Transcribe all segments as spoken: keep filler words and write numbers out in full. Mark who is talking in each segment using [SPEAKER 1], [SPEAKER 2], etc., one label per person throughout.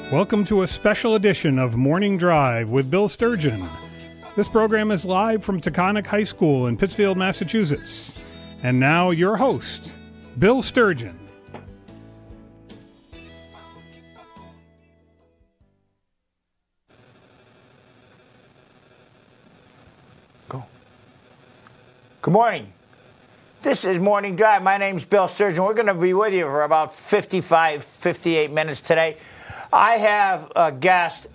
[SPEAKER 1] Welcome to a special edition of Morning Drive with Bill Sturgeon. This program is live from Taconic High School in Pittsfield, Massachusetts. And now your host, Bill Sturgeon.
[SPEAKER 2] Go. Good morning. This is Morning Drive. My name's Bill Sturgeon. We're going to be with you for about fifty-five, fifty-eight minutes today. I have a guest.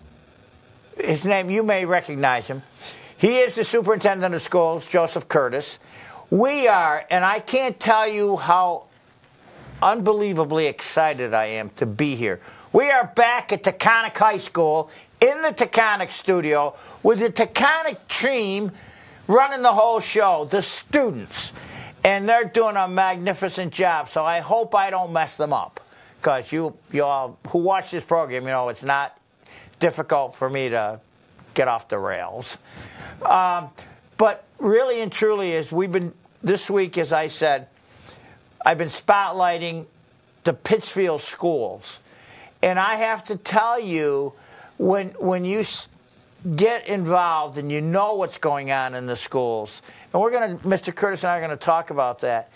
[SPEAKER 2] His name, you may recognize him. He is the superintendent of schools, Joseph Curtis. We are, and I can't tell you how unbelievably excited I am to be here. We are back at Taconic High School in the Taconic studio with the Taconic team running the whole show, the students. And they're doing a magnificent job, so I hope I don't mess them up. Because you, you all who watch this program, you know it's not difficult for me to get off the rails. Um, but really and truly, as we've been this week, as I said, I've been spotlighting the Pittsfield schools, and I have to tell you, when when you get involved and you know what's going on in the schools, and we're going to, Mister Curtis and I are going to talk about that.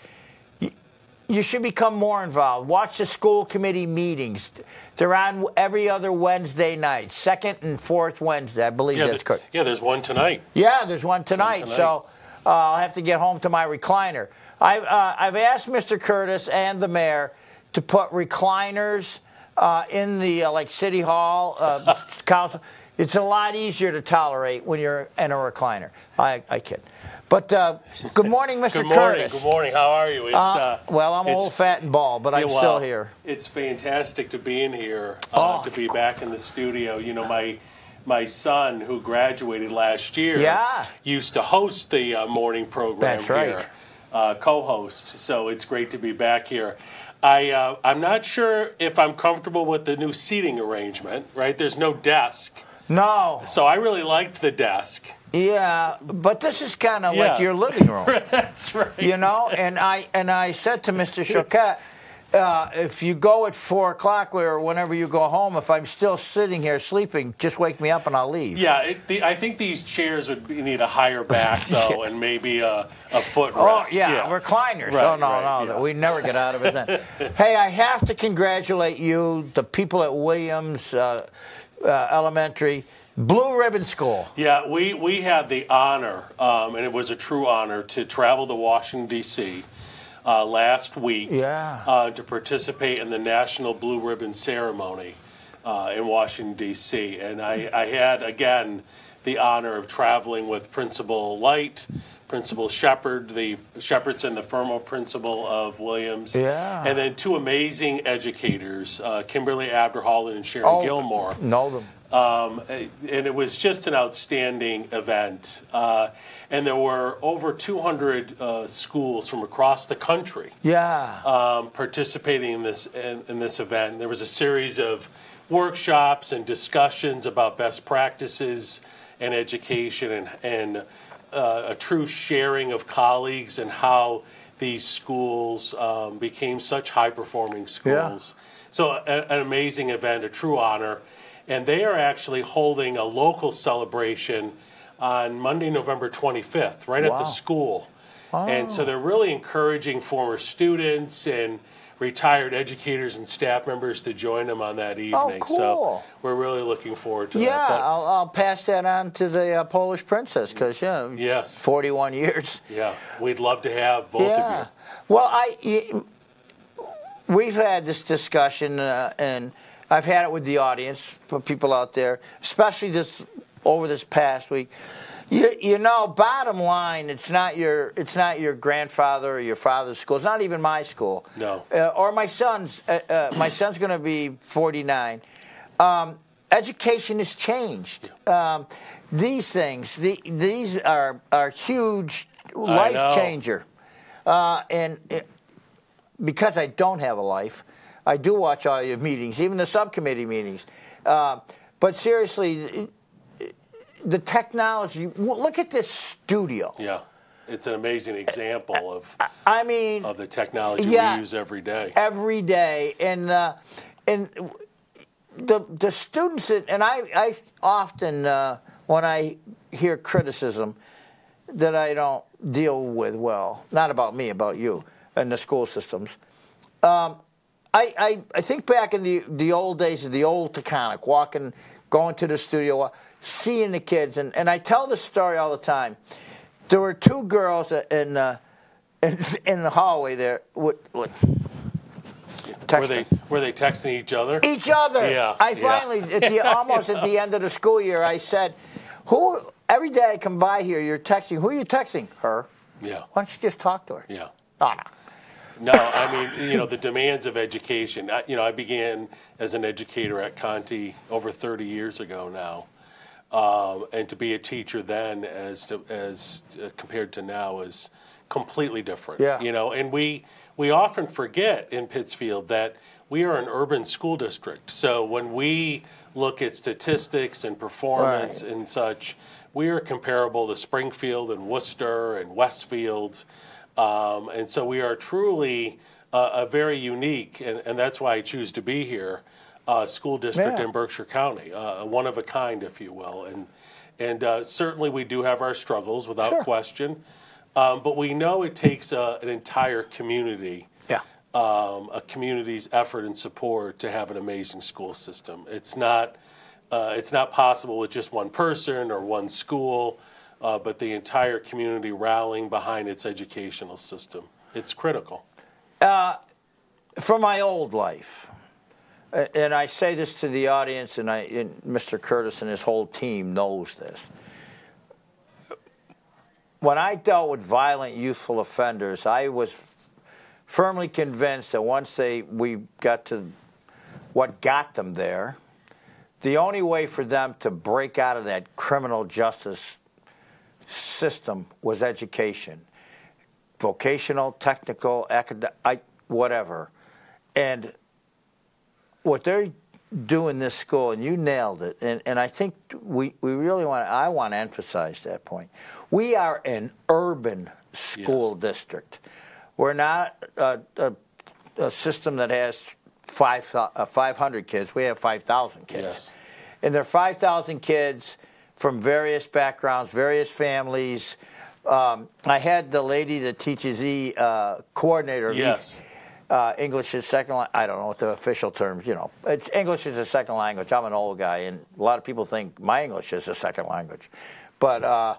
[SPEAKER 2] You should become more involved. Watch the school committee meetings. They're on every other Wednesday night, second and fourth Wednesday, I believe
[SPEAKER 3] yeah,
[SPEAKER 2] that's correct.
[SPEAKER 3] Yeah, there's one tonight.
[SPEAKER 2] Yeah, there's one tonight. One tonight. So uh, I'll have to get home to my recliner. I've, uh, I've asked Mister Curtis and the mayor to put recliners uh, in the, uh, like, City Hall, uh, council. It's a lot easier to tolerate when you're in a recliner. I, I kid. But uh, good morning, Mister
[SPEAKER 3] Good morning.
[SPEAKER 2] Curtis.
[SPEAKER 3] Good morning. How are you? It's,
[SPEAKER 2] uh,
[SPEAKER 3] uh,
[SPEAKER 2] well, I'm old, fat, and bald, but
[SPEAKER 3] yeah,
[SPEAKER 2] I'm
[SPEAKER 3] well,
[SPEAKER 2] still here.
[SPEAKER 3] It's fantastic to be in here, uh,
[SPEAKER 2] oh.
[SPEAKER 3] to be back in the studio. You know, my my son, who graduated last year,
[SPEAKER 2] yeah.
[SPEAKER 3] used to host the uh, morning program
[SPEAKER 2] That's right.
[SPEAKER 3] here, uh, co-host. So it's great to be back here. I, uh, I'm not sure if I'm comfortable with the new seating arrangement, right? There's no desk.
[SPEAKER 2] No.
[SPEAKER 3] So I really liked the desk.
[SPEAKER 2] Yeah, but this is kind of
[SPEAKER 3] Yeah.
[SPEAKER 2] like your living room.
[SPEAKER 3] That's right.
[SPEAKER 2] You know, and I and I said to Mister Choquette, uh, if you go at four o'clock or whenever you go home, if I'm still sitting here sleeping, just wake me up and I'll leave.
[SPEAKER 3] Yeah, it, the, I think these chairs would be, need a higher back, though, yeah. and maybe a, a footrest.
[SPEAKER 2] Oh, yeah,
[SPEAKER 3] yeah.
[SPEAKER 2] recliners.
[SPEAKER 3] Right,
[SPEAKER 2] oh, no,
[SPEAKER 3] right,
[SPEAKER 2] no,
[SPEAKER 3] yeah.
[SPEAKER 2] we never get out of it then. Hey, I have to congratulate you, the people at Williams uh, uh, Elementary, Blue Ribbon School.
[SPEAKER 3] Yeah, we, we had the honor, um, and it was a true honor, to travel to Washington, D C uh, last week
[SPEAKER 2] yeah.
[SPEAKER 3] uh, to participate in the National Blue Ribbon Ceremony uh, in Washington, D C And I, I had, again, the honor of traveling with Principal Light, Principal Shepard, the Shepardson, the former principal of Williams,
[SPEAKER 2] yeah.
[SPEAKER 3] and then two amazing educators, uh, Kimberly Abderhalden and Sharon
[SPEAKER 2] oh,
[SPEAKER 3] Gilmore.
[SPEAKER 2] Know them.
[SPEAKER 3] Um, and it was just an outstanding event. Uh, and there were over two hundred uh, schools from across the country
[SPEAKER 2] yeah.
[SPEAKER 3] um, participating in this in, in this event. There was a series of workshops and discussions about best practices in education and, and uh, a true sharing of colleagues and how these schools um, became such high-performing schools.
[SPEAKER 2] Yeah.
[SPEAKER 3] So a, an amazing event, a true honor. And they are actually holding a local celebration on Monday, November twenty-fifth, right
[SPEAKER 2] wow.
[SPEAKER 3] at the school.
[SPEAKER 2] Oh.
[SPEAKER 3] And so they're really encouraging former students and retired educators and staff members to join them on that evening.
[SPEAKER 2] Oh, cool.
[SPEAKER 3] So we're really looking forward to
[SPEAKER 2] yeah,
[SPEAKER 3] that.
[SPEAKER 2] Yeah, I'll, I'll pass that on to the uh, Polish princess because, yeah,
[SPEAKER 3] yes.
[SPEAKER 2] forty-one years.
[SPEAKER 3] Yeah, we'd love to have both
[SPEAKER 2] yeah.
[SPEAKER 3] of you.
[SPEAKER 2] Well, I, we've had this discussion, uh, and I've had it with the audience, for people out there, especially this over this past week. You, you know, bottom line, it's not your it's not your grandfather or your father's school. It's not even my school.
[SPEAKER 3] No.
[SPEAKER 2] Uh, or my son's. Uh, uh, my son's going to be forty-nine. Um, education has changed. Um, these things, the, these are are huge life changer. Uh, and it, because I don't have a life, I do watch all your meetings, even the subcommittee meetings. Uh, but seriously. It, The technology, look at this studio.
[SPEAKER 3] Yeah, it's an amazing example of
[SPEAKER 2] I mean,
[SPEAKER 3] of the technology
[SPEAKER 2] yeah,
[SPEAKER 3] we use every day.
[SPEAKER 2] Every day. And, uh, and the the students, and I, I often, uh, when I hear criticism that I don't deal with well, not about me, about you and the school systems, um, I, I, I think back in the, the old days of the old Taconic, walking, going to the studio, seeing the kids, and, and I tell this story all the time. There were two girls in uh, in, in the hallway there. With, with
[SPEAKER 3] were they were they texting each other?
[SPEAKER 2] Each other.
[SPEAKER 3] Yeah.
[SPEAKER 2] I finally,
[SPEAKER 3] yeah.
[SPEAKER 2] at the almost at the end of the school year, I said, "Who? Every day I come by here, you're texting. Who are you texting? Her.
[SPEAKER 3] Yeah.
[SPEAKER 2] Why don't you just talk to her?
[SPEAKER 3] Yeah.
[SPEAKER 2] Oh, no.
[SPEAKER 3] No, I mean, you know, the demands of education. I, you know, I began as an educator at Conti over thirty years ago now. Um, and to be a teacher then as to, as uh, compared to now is completely different.
[SPEAKER 2] Yeah.
[SPEAKER 3] You know, and we we often forget in Pittsfield that we are an urban school district. So when we look at statistics and performance
[SPEAKER 2] Right.
[SPEAKER 3] and such, we are comparable to Springfield and Worcester and Westfield. Um, and so we are truly uh, a very unique, and, and that's why I choose to be here, uh, school district
[SPEAKER 2] Yeah.
[SPEAKER 3] in Berkshire County, uh, one of a kind, if you will. And and uh, certainly we do have our struggles, without
[SPEAKER 2] Sure.
[SPEAKER 3] question. Um, but we know it takes uh, an entire community,
[SPEAKER 2] Yeah.
[SPEAKER 3] um, a community's effort and support to have an amazing school system. It's not uh, it's not possible with just one person or one school. Uh, but the entire community rallying behind its educational system. It's critical.
[SPEAKER 2] From my old life, a- and I say this to the audience, and, I, and Mister Curtis and his whole team knows this. When I dealt with violent youthful offenders, I was f- firmly convinced that once they we got to what got them there, the only way for them to break out of that criminal justice system was education, vocational, technical, academic, whatever. And what they're doing in this school, and you nailed it, and, and I think we, we really want to, I want to emphasize that point. We are an urban school
[SPEAKER 3] Yes.
[SPEAKER 2] district. We're not a, a, a system that has five, uh, five hundred kids. We have five thousand kids.
[SPEAKER 3] Yes.
[SPEAKER 2] And there are five thousand kids from various backgrounds, various families. Um, I had the lady that teaches E uh, coordinator. of E-
[SPEAKER 3] Yes.
[SPEAKER 2] Uh, English is second. Li- I don't know what the official terms. You know, it's English is a second language. I'm an old guy, and a lot of people think my English is a second language, but uh,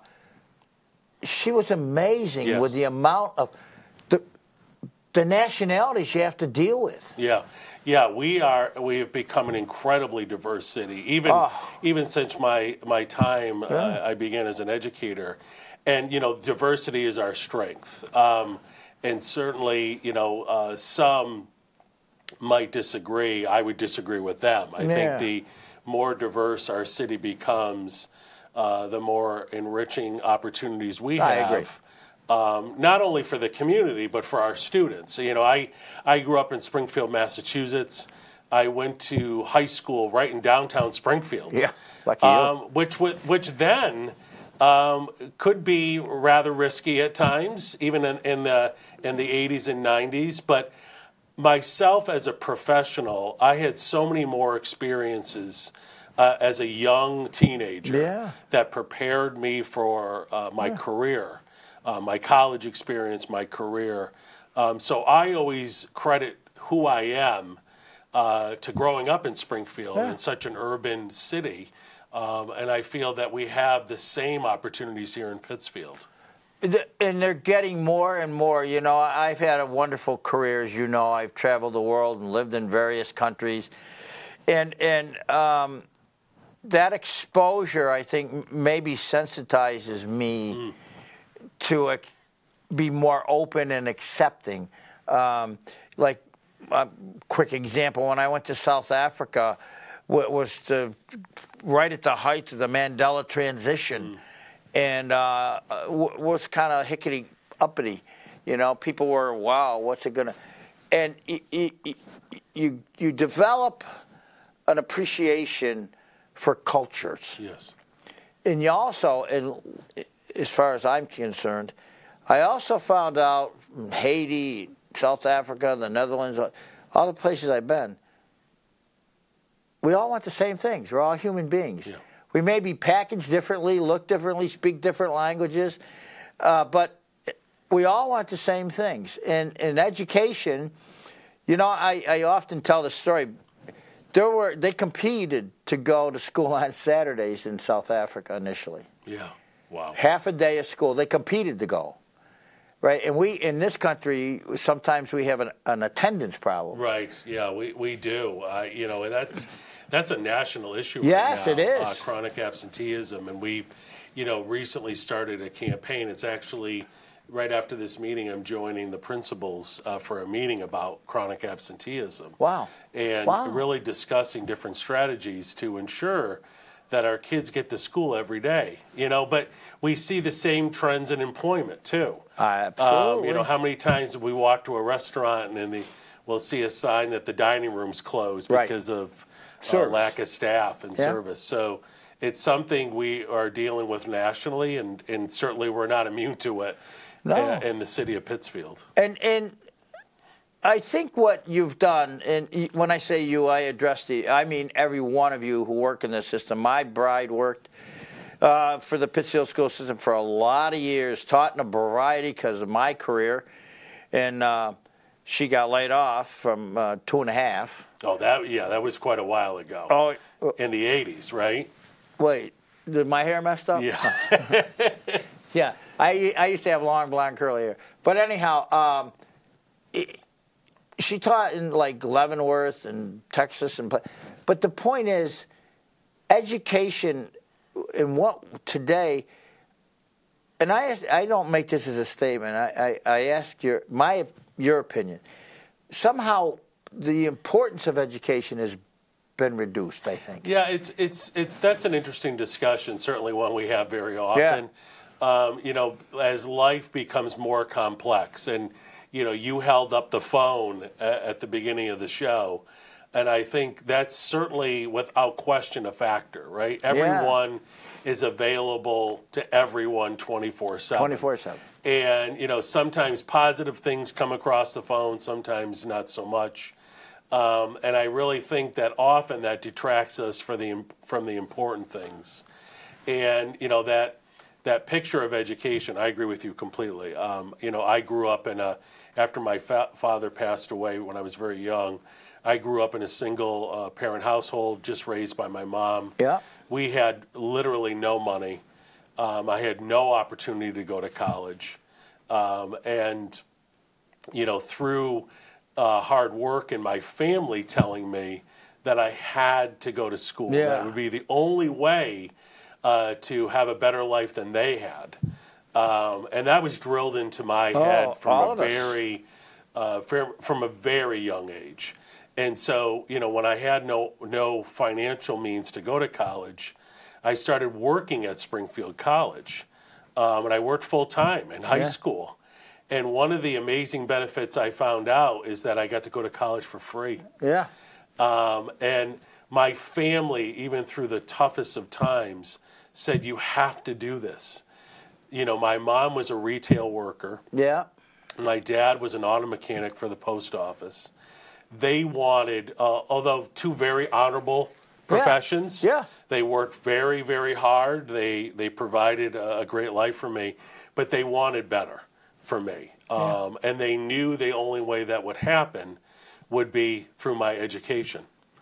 [SPEAKER 2] she was amazing
[SPEAKER 3] Yes.
[SPEAKER 2] with the amount of the the nationalities you have to deal with.
[SPEAKER 3] Yeah, yeah, we are. We have become an incredibly diverse city. Even
[SPEAKER 2] Oh.
[SPEAKER 3] even since my my time, uh, I began as an educator, and you know, diversity is our strength. Um, and certainly, you know, uh, some might disagree. I would disagree with them. I
[SPEAKER 2] Yeah.
[SPEAKER 3] think the more diverse our city becomes, uh, the more enriching opportunities we
[SPEAKER 2] I
[SPEAKER 3] have.
[SPEAKER 2] agree.
[SPEAKER 3] Um, not only for the community, but for our students. You know, I, I grew up in Springfield, Massachusetts. I went to high school right in downtown Springfield.
[SPEAKER 2] Yeah, lucky you.
[SPEAKER 3] um, which, wa- which then um, could be rather risky at times, even in, in, the, in the eighties and nineties. But myself as a professional, I had so many more experiences uh, as a young teenager
[SPEAKER 2] Yeah.
[SPEAKER 3] that prepared me for uh, my career. Uh, my college experience, my career. Um, so I always credit who I am uh, to growing up in Springfield,
[SPEAKER 2] Yeah.
[SPEAKER 3] in such an urban city. Um, and I feel that we have the same opportunities here in Pittsfield.
[SPEAKER 2] The- And they're getting more and more. You know, I've had a wonderful career, as you know. I've traveled the world and lived in various countries, and and um, that exposure, I think, maybe sensitizes me
[SPEAKER 3] Mm.
[SPEAKER 2] to uh, be more open and accepting. Um, like a quick example: when I went to South Africa, wa- was the right at the height of the Mandela transition. And uh, w- was kind of hickety uppity, you know. People were, wow, what's it gonna? And y- y- y- you you develop an appreciation for cultures,
[SPEAKER 3] Yes.
[SPEAKER 2] and you also, and as far as I'm concerned, I also found out in Haiti, South Africa, the Netherlands, all the places I've been, we all want the same things. We're all human beings.
[SPEAKER 3] Yeah.
[SPEAKER 2] We may be packaged differently, look differently, speak different languages, uh, but we all want the same things. And in education, you know, I, I often tell the story. There were they competed to go to school on Saturdays in South Africa initially.
[SPEAKER 3] Yeah. Wow.
[SPEAKER 2] Half a day of school. They competed to go. Right, and we in this country sometimes we have an, an attendance problem.
[SPEAKER 3] Right. Yeah, we, we do. Uh, you know, and that's that's a national issue.
[SPEAKER 2] Yes,
[SPEAKER 3] right now,
[SPEAKER 2] it is.
[SPEAKER 3] Uh, chronic absenteeism, and we, you know, recently started a campaign. It's actually right after this meeting. I'm joining the principals uh, for a meeting about chronic absenteeism.
[SPEAKER 2] Wow.
[SPEAKER 3] And
[SPEAKER 2] Wow.
[SPEAKER 3] really discussing different strategies to ensure that our kids get to school every day, you know, but we see the same trends in employment too.
[SPEAKER 2] Uh, absolutely.
[SPEAKER 3] Um, you know, how many times have we walk to a restaurant and then the, we'll see a sign that the dining room's closed
[SPEAKER 2] Right.
[SPEAKER 3] because of uh,
[SPEAKER 2] Service.
[SPEAKER 3] lack of staff and
[SPEAKER 2] Yeah.
[SPEAKER 3] service. So it's something we are dealing with nationally, and, and certainly we're not immune to it
[SPEAKER 2] No.
[SPEAKER 3] uh, in the city of Pittsfield.
[SPEAKER 2] And and I think what you've done, and y- when I say you, I address the, I mean every one of you who work in this system. My bride worked uh, for the Pittsfield school system for a lot of years, taught in a variety because of my career, and uh, she got laid off from uh, two and a half.
[SPEAKER 3] Oh, that yeah, that was quite a while ago.
[SPEAKER 2] Oh,
[SPEAKER 3] In the eighties, right?
[SPEAKER 2] wait, did my hair messed up?
[SPEAKER 3] Yeah.
[SPEAKER 2] Yeah, I, I used to have long blonde curly hair. But anyhow, um, it, she taught in like Leavenworth and Texas, and but the point is, education in what today. And I ask, I don't make this as a statement. I, I, I ask your my your opinion. Somehow, the importance of education has been reduced, I think.
[SPEAKER 3] Yeah, it's it's it's that's an interesting discussion. Certainly one we have very often. Um, you know, as life becomes more complex, and you know, you held up the phone at, at the beginning of the show, and I think that's certainly, without question, a factor. Right? Everyone is available to everyone twenty-four seven.
[SPEAKER 2] twenty-four seven.
[SPEAKER 3] And you know, sometimes positive things come across the phone, sometimes not so much. Um, and I really think that often that detracts us for the from the important things. And you know, that that picture of education, I agree with you completely. Um, you know, I grew up in a after my fa- father passed away when I was very young. I grew up in a single uh, parent household, just raised by my mom.
[SPEAKER 2] Yeah.
[SPEAKER 3] We had literally no money. Um, I had no opportunity to go to college, um, and you know, through Uh, hard work and my family telling me that I had to go to school.
[SPEAKER 2] Yeah.
[SPEAKER 3] That would be the only way uh, to have a better life than they had. Um, and that was drilled into my
[SPEAKER 2] Oh,
[SPEAKER 3] head
[SPEAKER 2] all
[SPEAKER 3] from a
[SPEAKER 2] of us.
[SPEAKER 3] very, uh, fer- from a very young age. And so, you know, when I had no no financial means to go to college, I started working at Springfield College, um, and I worked full time in high
[SPEAKER 2] Yeah.
[SPEAKER 3] school. And one of the amazing benefits I found out is that I got to go to college for free.
[SPEAKER 2] Yeah.
[SPEAKER 3] Um, and my family, even through the toughest of times, said, you have to do this. You know, my mom was a retail worker.
[SPEAKER 2] Yeah.
[SPEAKER 3] My dad was an auto mechanic for the post office. They wanted, uh, although two very honorable professions,
[SPEAKER 2] Yeah.
[SPEAKER 3] they worked very, very hard. They, they provided a, a great life for me, but they wanted better for me. Um, and they knew the only way that would happen would be through my education.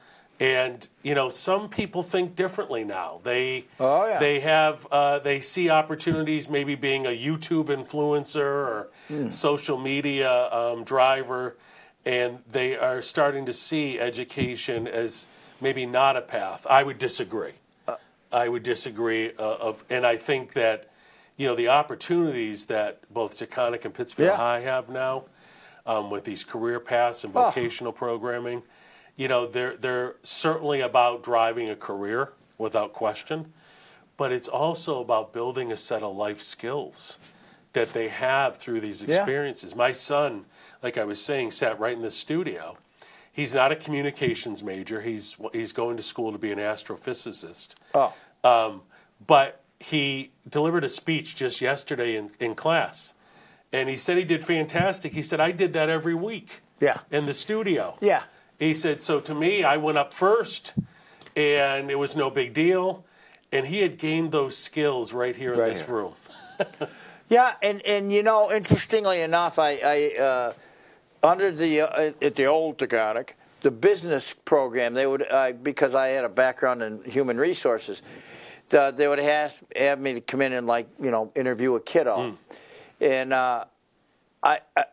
[SPEAKER 3] And, you know, some people think differently now. They
[SPEAKER 2] Oh, yeah.
[SPEAKER 3] they have uh, they see opportunities maybe being a YouTube influencer or social media um, driver, and they are starting to see education as maybe not a path. I would disagree. I would disagree uh, of, and I think that, you know, the opportunities that both Taconic and Pittsfield
[SPEAKER 2] Yeah.
[SPEAKER 3] High have now um, with these career paths and
[SPEAKER 2] Oh.
[SPEAKER 3] vocational programming, you know, they're they're certainly about driving a career without question, but it's also about building a set of life skills that they have through these
[SPEAKER 2] Yeah.
[SPEAKER 3] experiences. My son, like I was saying, sat right in the studio. He's not a communications major. He's he's going to school to be an astrophysicist.
[SPEAKER 2] Oh.
[SPEAKER 3] Um, but he delivered a speech just yesterday in, in class, and he said he did fantastic. He said, I did that every week
[SPEAKER 2] Yeah.
[SPEAKER 3] in the studio.
[SPEAKER 2] Yeah.
[SPEAKER 3] He said, so to me, I went up first, and it was no big deal. And he had gained those skills right here in
[SPEAKER 2] Right
[SPEAKER 3] this
[SPEAKER 2] here.
[SPEAKER 3] room.
[SPEAKER 2] Yeah, and, and you know, interestingly enough, I, I uh, under the uh, at the old Taconic, the business program, they would uh, because I had a background in human resources, the, they would have have me to come in and like you know interview a kiddo,
[SPEAKER 3] Mm.
[SPEAKER 2] and uh, I, I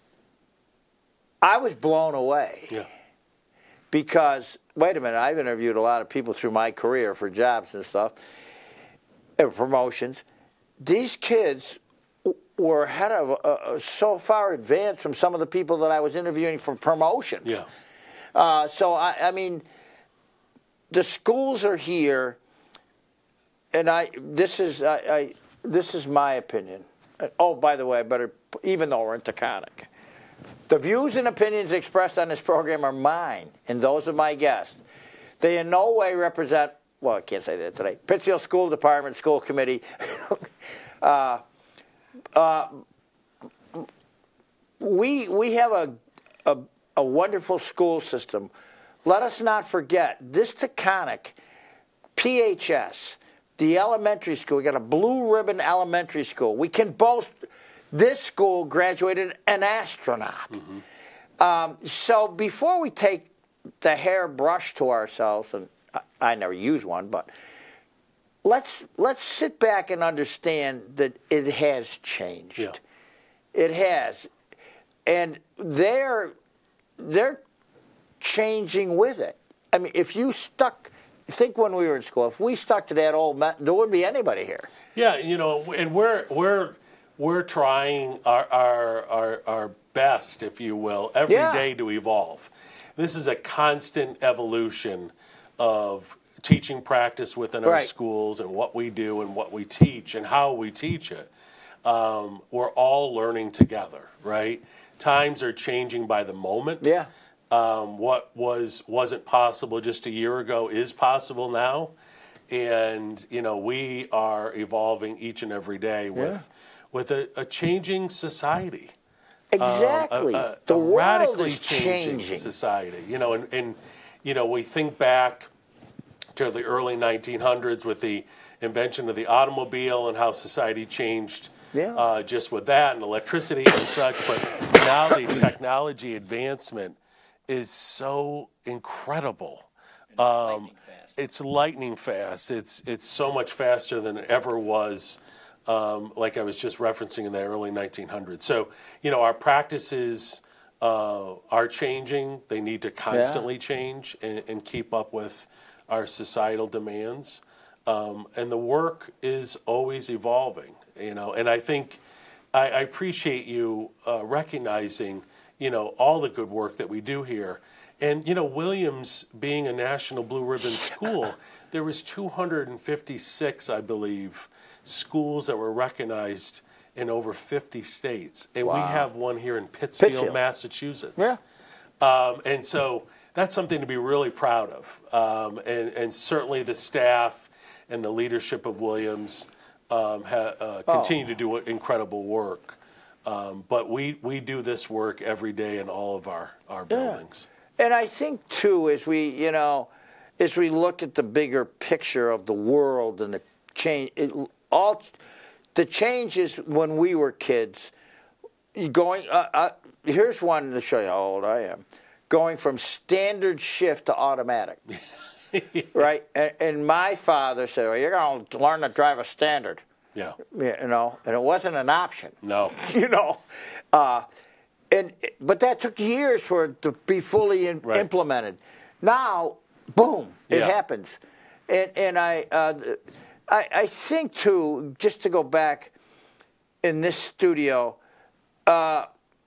[SPEAKER 2] I was blown away.
[SPEAKER 3] Yeah.
[SPEAKER 2] Because, wait a minute, I've interviewed a lot of people through my career for jobs and stuff, and promotions. These kids w- were ahead of, uh, so far advanced from some of the people that I was interviewing for promotions.
[SPEAKER 3] Yeah.
[SPEAKER 2] Uh, so, I, I mean, the schools are here, and I. This is I, I. This is my opinion. Oh, by the way, I better, even though we're in Taconic, the views and opinions expressed on this program are mine and those of my guests. They in no way represent, well, I can't say that today, Pittsfield School Department, School Committee. uh, uh, we we have a, a, a wonderful school system. Let us not forget, this Taconic, P H S, the elementary school, we got a blue ribbon elementary school. We can boast this school graduated an astronaut. Mm-hmm. Um, so before we take the hairbrush to ourselves, and I, I never use one, but let's let's sit back and understand that it has changed.
[SPEAKER 3] Yeah.
[SPEAKER 2] It has, and they're they're changing with it. I mean, if you stuck, think when we were in school, if we stuck to that old, met, there wouldn't be anybody here.
[SPEAKER 3] Yeah, you know, and we're we're we're trying our our our, our best, if you will, every day
[SPEAKER 2] Yeah.
[SPEAKER 3] to evolve. This is a constant evolution of teaching practice within our
[SPEAKER 2] Right.
[SPEAKER 3] schools and what we do and what we teach and how we teach it. Um, we're all learning together, right? Times are changing by the moment.
[SPEAKER 2] Yeah.
[SPEAKER 3] Um, what was wasn't possible just a year ago is possible now, and you know we are evolving each and every day with with a, a changing society.
[SPEAKER 2] Exactly.
[SPEAKER 3] Um, a, a,
[SPEAKER 2] the
[SPEAKER 3] a
[SPEAKER 2] world
[SPEAKER 3] radically
[SPEAKER 2] is
[SPEAKER 3] changing
[SPEAKER 2] changing.
[SPEAKER 3] society. You know, and, and you know we think back to the early nineteen hundreds with the invention of the automobile and how society changed.
[SPEAKER 2] Yeah.
[SPEAKER 3] Uh, just with that and electricity and such, but now the technology advancement is so incredible. Um, it's lightning fast. It's it's so much faster than it ever was. Um, like I was just referencing in the early nineteen hundreds. So you know our practices uh, are changing. They need to constantly change and, and keep up with our societal demands. Um, and the work is always evolving. You know, and I think I, I appreciate you uh, recognizing you know all the good work that we do here. And, you know, Williams being a National Blue Ribbon school, there was two hundred fifty-six, I believe, schools that were recognized in over fifty states. And we
[SPEAKER 2] Wow.
[SPEAKER 3] have one here in Pittsfield,
[SPEAKER 2] Pittsfield.
[SPEAKER 3] Massachusetts.
[SPEAKER 2] Yeah.
[SPEAKER 3] Um, and so that's something to be really proud of. Um, and, and certainly the staff and the leadership of Williams um, ha, uh, continue
[SPEAKER 2] Oh.
[SPEAKER 3] to do incredible work. Um, but we, we do this work every day in all of our, our buildings.
[SPEAKER 2] And I think, too, as we, you know, as we look at the bigger picture of the world and the change, it, all the changes when we were kids, going, uh, uh, here's one to show you how old I am, going from standard shift to automatic, right? And, and my father said, well, you're going to learn to drive a standard,
[SPEAKER 3] Yeah.
[SPEAKER 2] you know, and it wasn't an option.
[SPEAKER 3] No.
[SPEAKER 2] You know, uh, and but that took years for it to be fully in,
[SPEAKER 3] Right.
[SPEAKER 2] implemented. Now, boom, it
[SPEAKER 3] Yeah.
[SPEAKER 2] happens, and and I, uh, I I think too, just to go back in this studio, uh,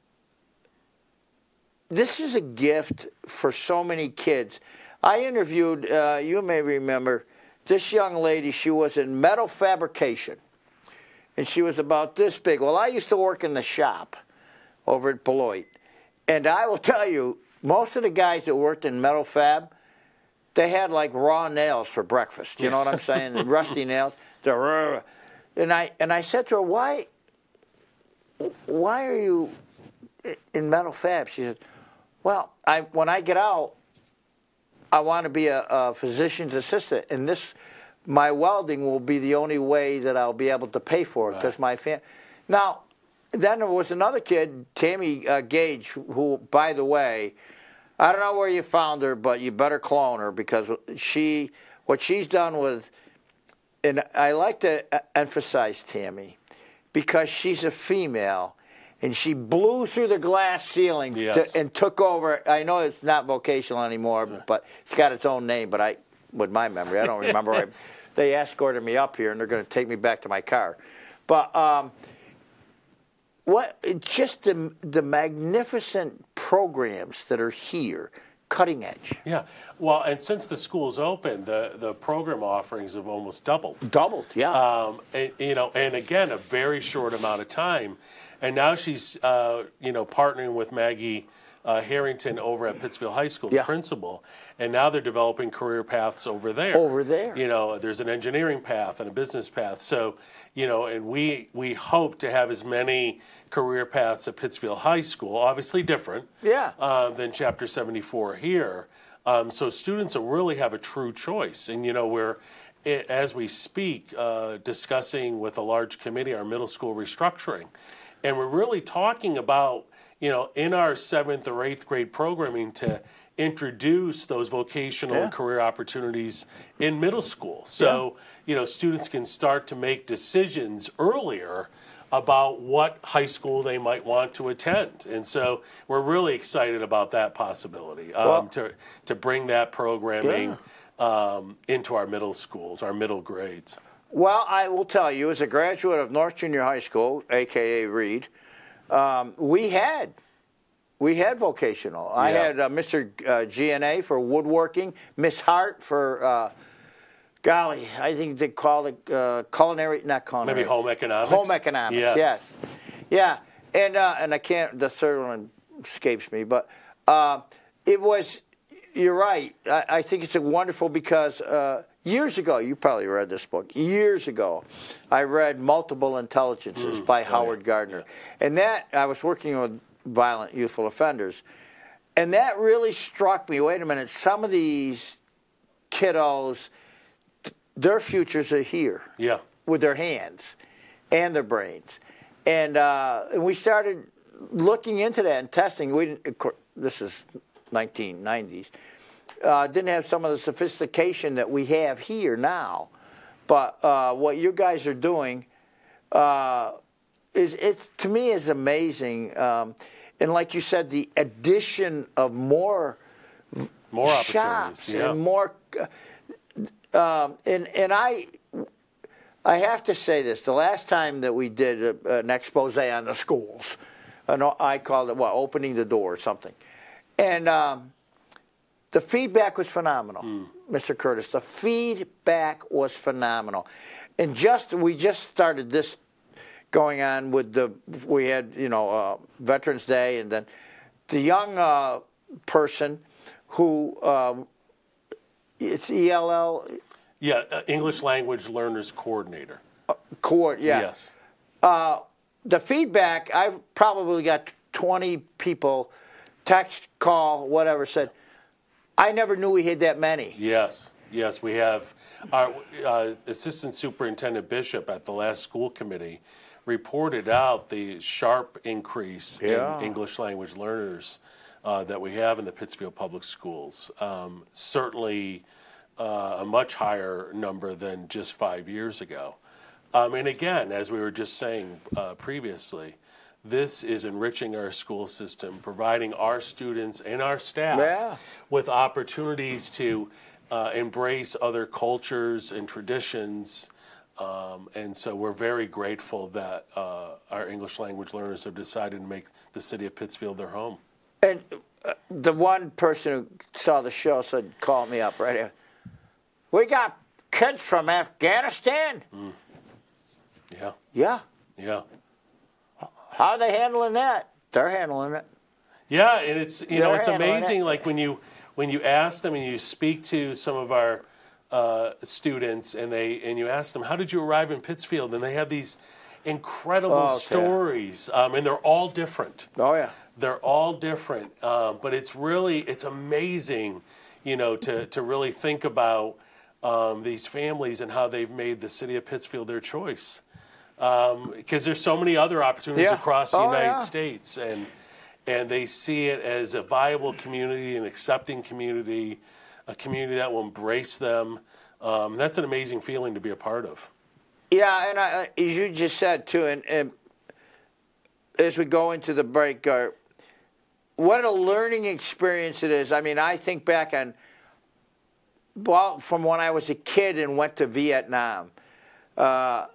[SPEAKER 2] this is a gift for so many kids. I interviewed, uh, you may remember, this young lady. She was in metal fabrication, and she was about this big. Well, I used to work in the shop over at Beloit. And I will tell you, most of the guys that worked in metal fab, they had like raw nails for breakfast. You know what I'm saying? And rusty nails. They're, and I and I said to her, why, why are you in metal fab? She said, well, I when I get out, I want to be a, a physician's assistant, and this, my welding will be the only way that I'll be able to pay for it because my fam. Now, then there was another kid, Tammy uh, Gage, who, by the way, I don't know where you found her, but you better clone her because she, what she's done with, and I like to emphasize Tammy, because she's a female. And she blew through the glass ceiling
[SPEAKER 3] yes.
[SPEAKER 2] to, and took over. I know it's not vocational anymore, but it's got its own name. But I, with my memory, I don't remember. I, they escorted me up here, and they're going to take me back to my car. But um, what? Just the the magnificent programs that are here, cutting edge.
[SPEAKER 3] Yeah. Well, and since the school's open, the the program offerings have almost doubled.
[SPEAKER 2] Doubled, yeah.
[SPEAKER 3] Um, and, you know, and again, a very short amount of time. And now she's, uh, you know, partnering with Maggie uh, Harrington over at Pittsfield High School, the
[SPEAKER 2] yeah.
[SPEAKER 3] principal. And now they're developing career paths over there.
[SPEAKER 2] Over there.
[SPEAKER 3] You know, there's an engineering path and a business path. So, you know, and we we hope to have as many career paths at Pittsfield High School, obviously different
[SPEAKER 2] yeah.
[SPEAKER 3] uh, than Chapter seventy-four here. Um, so students will really have a true choice. And, you know, we're, as we speak, uh, discussing with a large committee our middle school restructuring. And we're really talking about, you know, in our seventh or eighth grade programming to introduce those vocational
[SPEAKER 2] yeah.
[SPEAKER 3] and career opportunities in middle school. So, yeah. you know, students can start to make decisions earlier about what high school they might want to attend. And so we're really excited about that possibility um,
[SPEAKER 2] well,
[SPEAKER 3] to, to bring that programming
[SPEAKER 2] yeah.
[SPEAKER 3] um, into our middle schools, our middle grades.
[SPEAKER 2] Well, I will tell you, as a graduate of North Junior High School, a k a. Reed, um, we had we had vocational. Yeah. I had uh, Mister Uh, G N A for woodworking, Miss Hart for, uh, golly, I think they call it uh, culinary, not culinary.
[SPEAKER 3] Maybe home economics?
[SPEAKER 2] Home economics,
[SPEAKER 3] yes.
[SPEAKER 2] yes. Yeah, and, uh, and I can't, the third one escapes me, but uh, it was, you're right, I, I think it's a wonderful because uh, years ago, you probably read this book, years ago, I read Multiple Intelligences mm, by oh Howard yeah, Gardner. Yeah. And that, I was working with violent youthful offenders, and that really struck me, wait a minute, some of these kiddos, their futures are here
[SPEAKER 3] yeah.
[SPEAKER 2] with their hands and their brains. And, uh, and we started looking into that and testing. We didn't, of course, this is nineteen nineties. Uh, didn't have some of the sophistication that we have here now. But uh, what you guys are doing uh, is, it's, to me, is amazing. Um, and like you said, the addition of more,
[SPEAKER 3] more
[SPEAKER 2] shops
[SPEAKER 3] opportunities, yeah.
[SPEAKER 2] and more. Um, and and I, I have to say this: the last time that we did a, an expose on the schools, and I called it what, opening the door or something, and um, the feedback was phenomenal, mm. Mister Curtis. The feedback was phenomenal, and just we just started this going on with the we had you know uh, Veterans Day, and then the young uh, person who. Uh, It's E L L?
[SPEAKER 3] Yeah, uh, English Language Learners Coordinator.
[SPEAKER 2] Uh, coord, yeah.
[SPEAKER 3] Yes.
[SPEAKER 2] Uh, the feedback, I've probably got twenty people, text, call, whatever, said, I never knew we had that many.
[SPEAKER 3] Yes, yes, we have. Our uh, Assistant Superintendent Bishop at the last school committee reported out the sharp increase
[SPEAKER 2] yeah.
[SPEAKER 3] in English language learners Uh, that we have in the Pittsfield Public Schools. Um, certainly uh, a much higher number than just five years ago. Um, and again, as we were just saying uh, previously, this is enriching our school system, providing our students and our staff
[SPEAKER 2] yeah.
[SPEAKER 3] with opportunities to uh, embrace other cultures and traditions. Um, and so we're very grateful that uh, our English language learners have decided to make the city of Pittsfield their home.
[SPEAKER 2] And uh, the one person who saw the show said, called me up right here. We got kids from Afghanistan.
[SPEAKER 3] Mm. Yeah.
[SPEAKER 2] Yeah.
[SPEAKER 3] Yeah.
[SPEAKER 2] How are they handling that? They're handling it.
[SPEAKER 3] Yeah, and it's you
[SPEAKER 2] They're
[SPEAKER 3] know it's amazing.
[SPEAKER 2] It.
[SPEAKER 3] Like when you when you ask them and you speak to some of our uh, students and they and you ask them, how did you arrive in Pittsfield? And they have these incredible
[SPEAKER 2] oh, okay.
[SPEAKER 3] stories, um, and they're all different.
[SPEAKER 2] Oh yeah.
[SPEAKER 3] They're all different, uh, but it's really, it's amazing, you know, to, to really think about um, these families and how they've made the city of Pittsfield their choice. Um, because there's so many other opportunities
[SPEAKER 2] Yeah.
[SPEAKER 3] across the
[SPEAKER 2] Oh,
[SPEAKER 3] United
[SPEAKER 2] yeah.
[SPEAKER 3] States, and and they see it as a viable community, an accepting community, a community that will embrace them. Um, that's an amazing feeling to be a part of.
[SPEAKER 2] Yeah, and I, as you just said too, and, and as we go into the break, uh, what a learning experience it is. I mean, I think back on, well, from when I was a kid and went to Vietnam. Uh,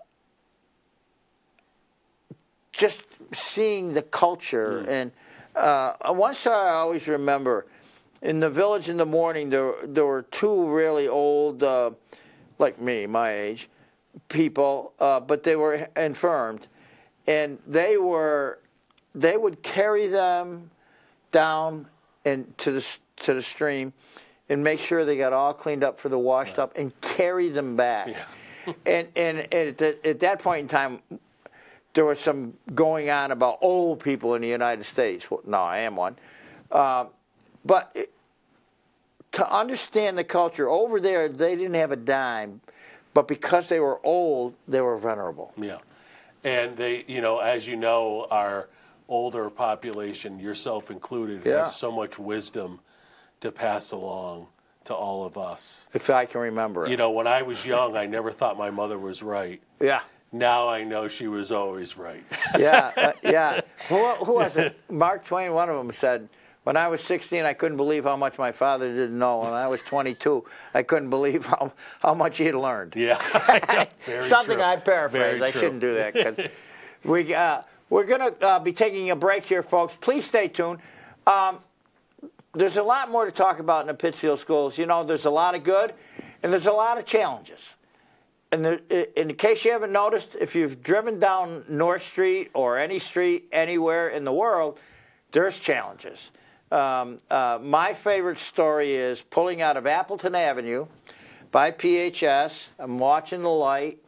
[SPEAKER 2] just seeing the culture. Mm. And uh, one story I always remember, in the village in the morning, there, there were two really old, uh, like me, my age, people, uh, but they were infirmed. And they were, they would carry them down and to the, to the stream and make sure they got all cleaned up for the washed right. up and carry them back. Yeah. and, and, and at, the, at that point in time, there was some going on about old people in the United States. Well, no, I am one. Uh, but it, to understand the culture, over there, they didn't have a dime. But because they were old, they were venerable.
[SPEAKER 3] Yeah. And they, you know, as you know, our older population, yourself included,
[SPEAKER 2] yeah.
[SPEAKER 3] has so much wisdom to pass along to all of us.
[SPEAKER 2] If I can remember it.
[SPEAKER 3] You know, when I was young, I never thought my mother was right.
[SPEAKER 2] Yeah.
[SPEAKER 3] Now I know she was always right.
[SPEAKER 2] yeah, uh, yeah. Who, who was it? Mark Twain, one of them, said, when I was sixteen, I couldn't believe how much my father didn't know. When I was twenty-two, I couldn't believe how, how much he had learned.
[SPEAKER 3] Yeah. Very
[SPEAKER 2] Something
[SPEAKER 3] true.
[SPEAKER 2] I paraphrase.
[SPEAKER 3] Very
[SPEAKER 2] I
[SPEAKER 3] true.
[SPEAKER 2] shouldn't do that. Cause we, uh, we're going to uh, be taking a break here, folks. Please stay tuned. Um, there's a lot more to talk about in the Pittsfield schools. You know, there's a lot of good, and there's a lot of challenges. And the, in case you haven't noticed, if you've driven down North Street or any street anywhere in the world, there's challenges. Um, uh, my favorite story is pulling out of Appleton Avenue by P H S. I'm watching the light.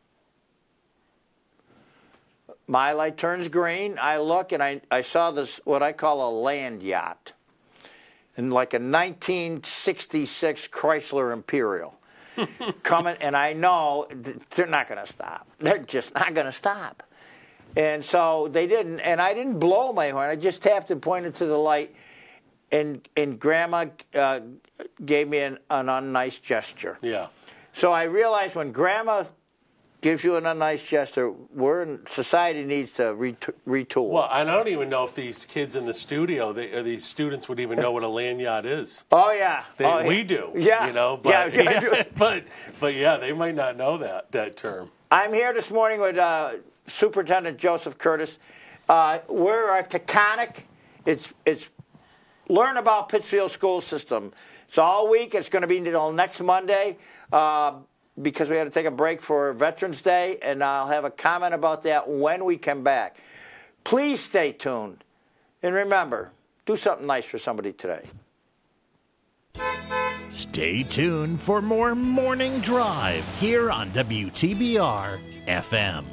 [SPEAKER 2] My light turns green. I look, and I, I saw this, what I call a land yacht, in like a nineteen sixty-six Chrysler Imperial. Coming, and I know they're not going to stop. They're just not going to stop. And so they didn't, and I didn't blow my horn. I just tapped and pointed to the light, and and Grandma uh, gave me an, an unnice gesture.
[SPEAKER 3] Yeah.
[SPEAKER 2] So I realized when Grandma gives you an unnice gesture, we're in, society needs to retool.
[SPEAKER 3] Well, I don't even know if these kids in the studio, they, or these students would even know what a land yacht is.
[SPEAKER 2] Oh yeah,
[SPEAKER 3] they,
[SPEAKER 2] oh,
[SPEAKER 3] we
[SPEAKER 2] yeah.
[SPEAKER 3] do.
[SPEAKER 2] Yeah,
[SPEAKER 3] you know, but,
[SPEAKER 2] yeah, yeah,
[SPEAKER 3] yeah, but but yeah, they might not know that that term.
[SPEAKER 2] I'm here this morning with uh, Superintendent Joseph Curtis. Uh, we're at Taconic. It's it's learn about Pittsfield school system. It's all week. It's going to be until next Monday. Uh, because we had to take a break for Veterans Day, and I'll have a comment about that when we come back. Please stay tuned. And remember, do something nice for somebody today.
[SPEAKER 4] Stay tuned for more Morning Drive here on W T B R F M.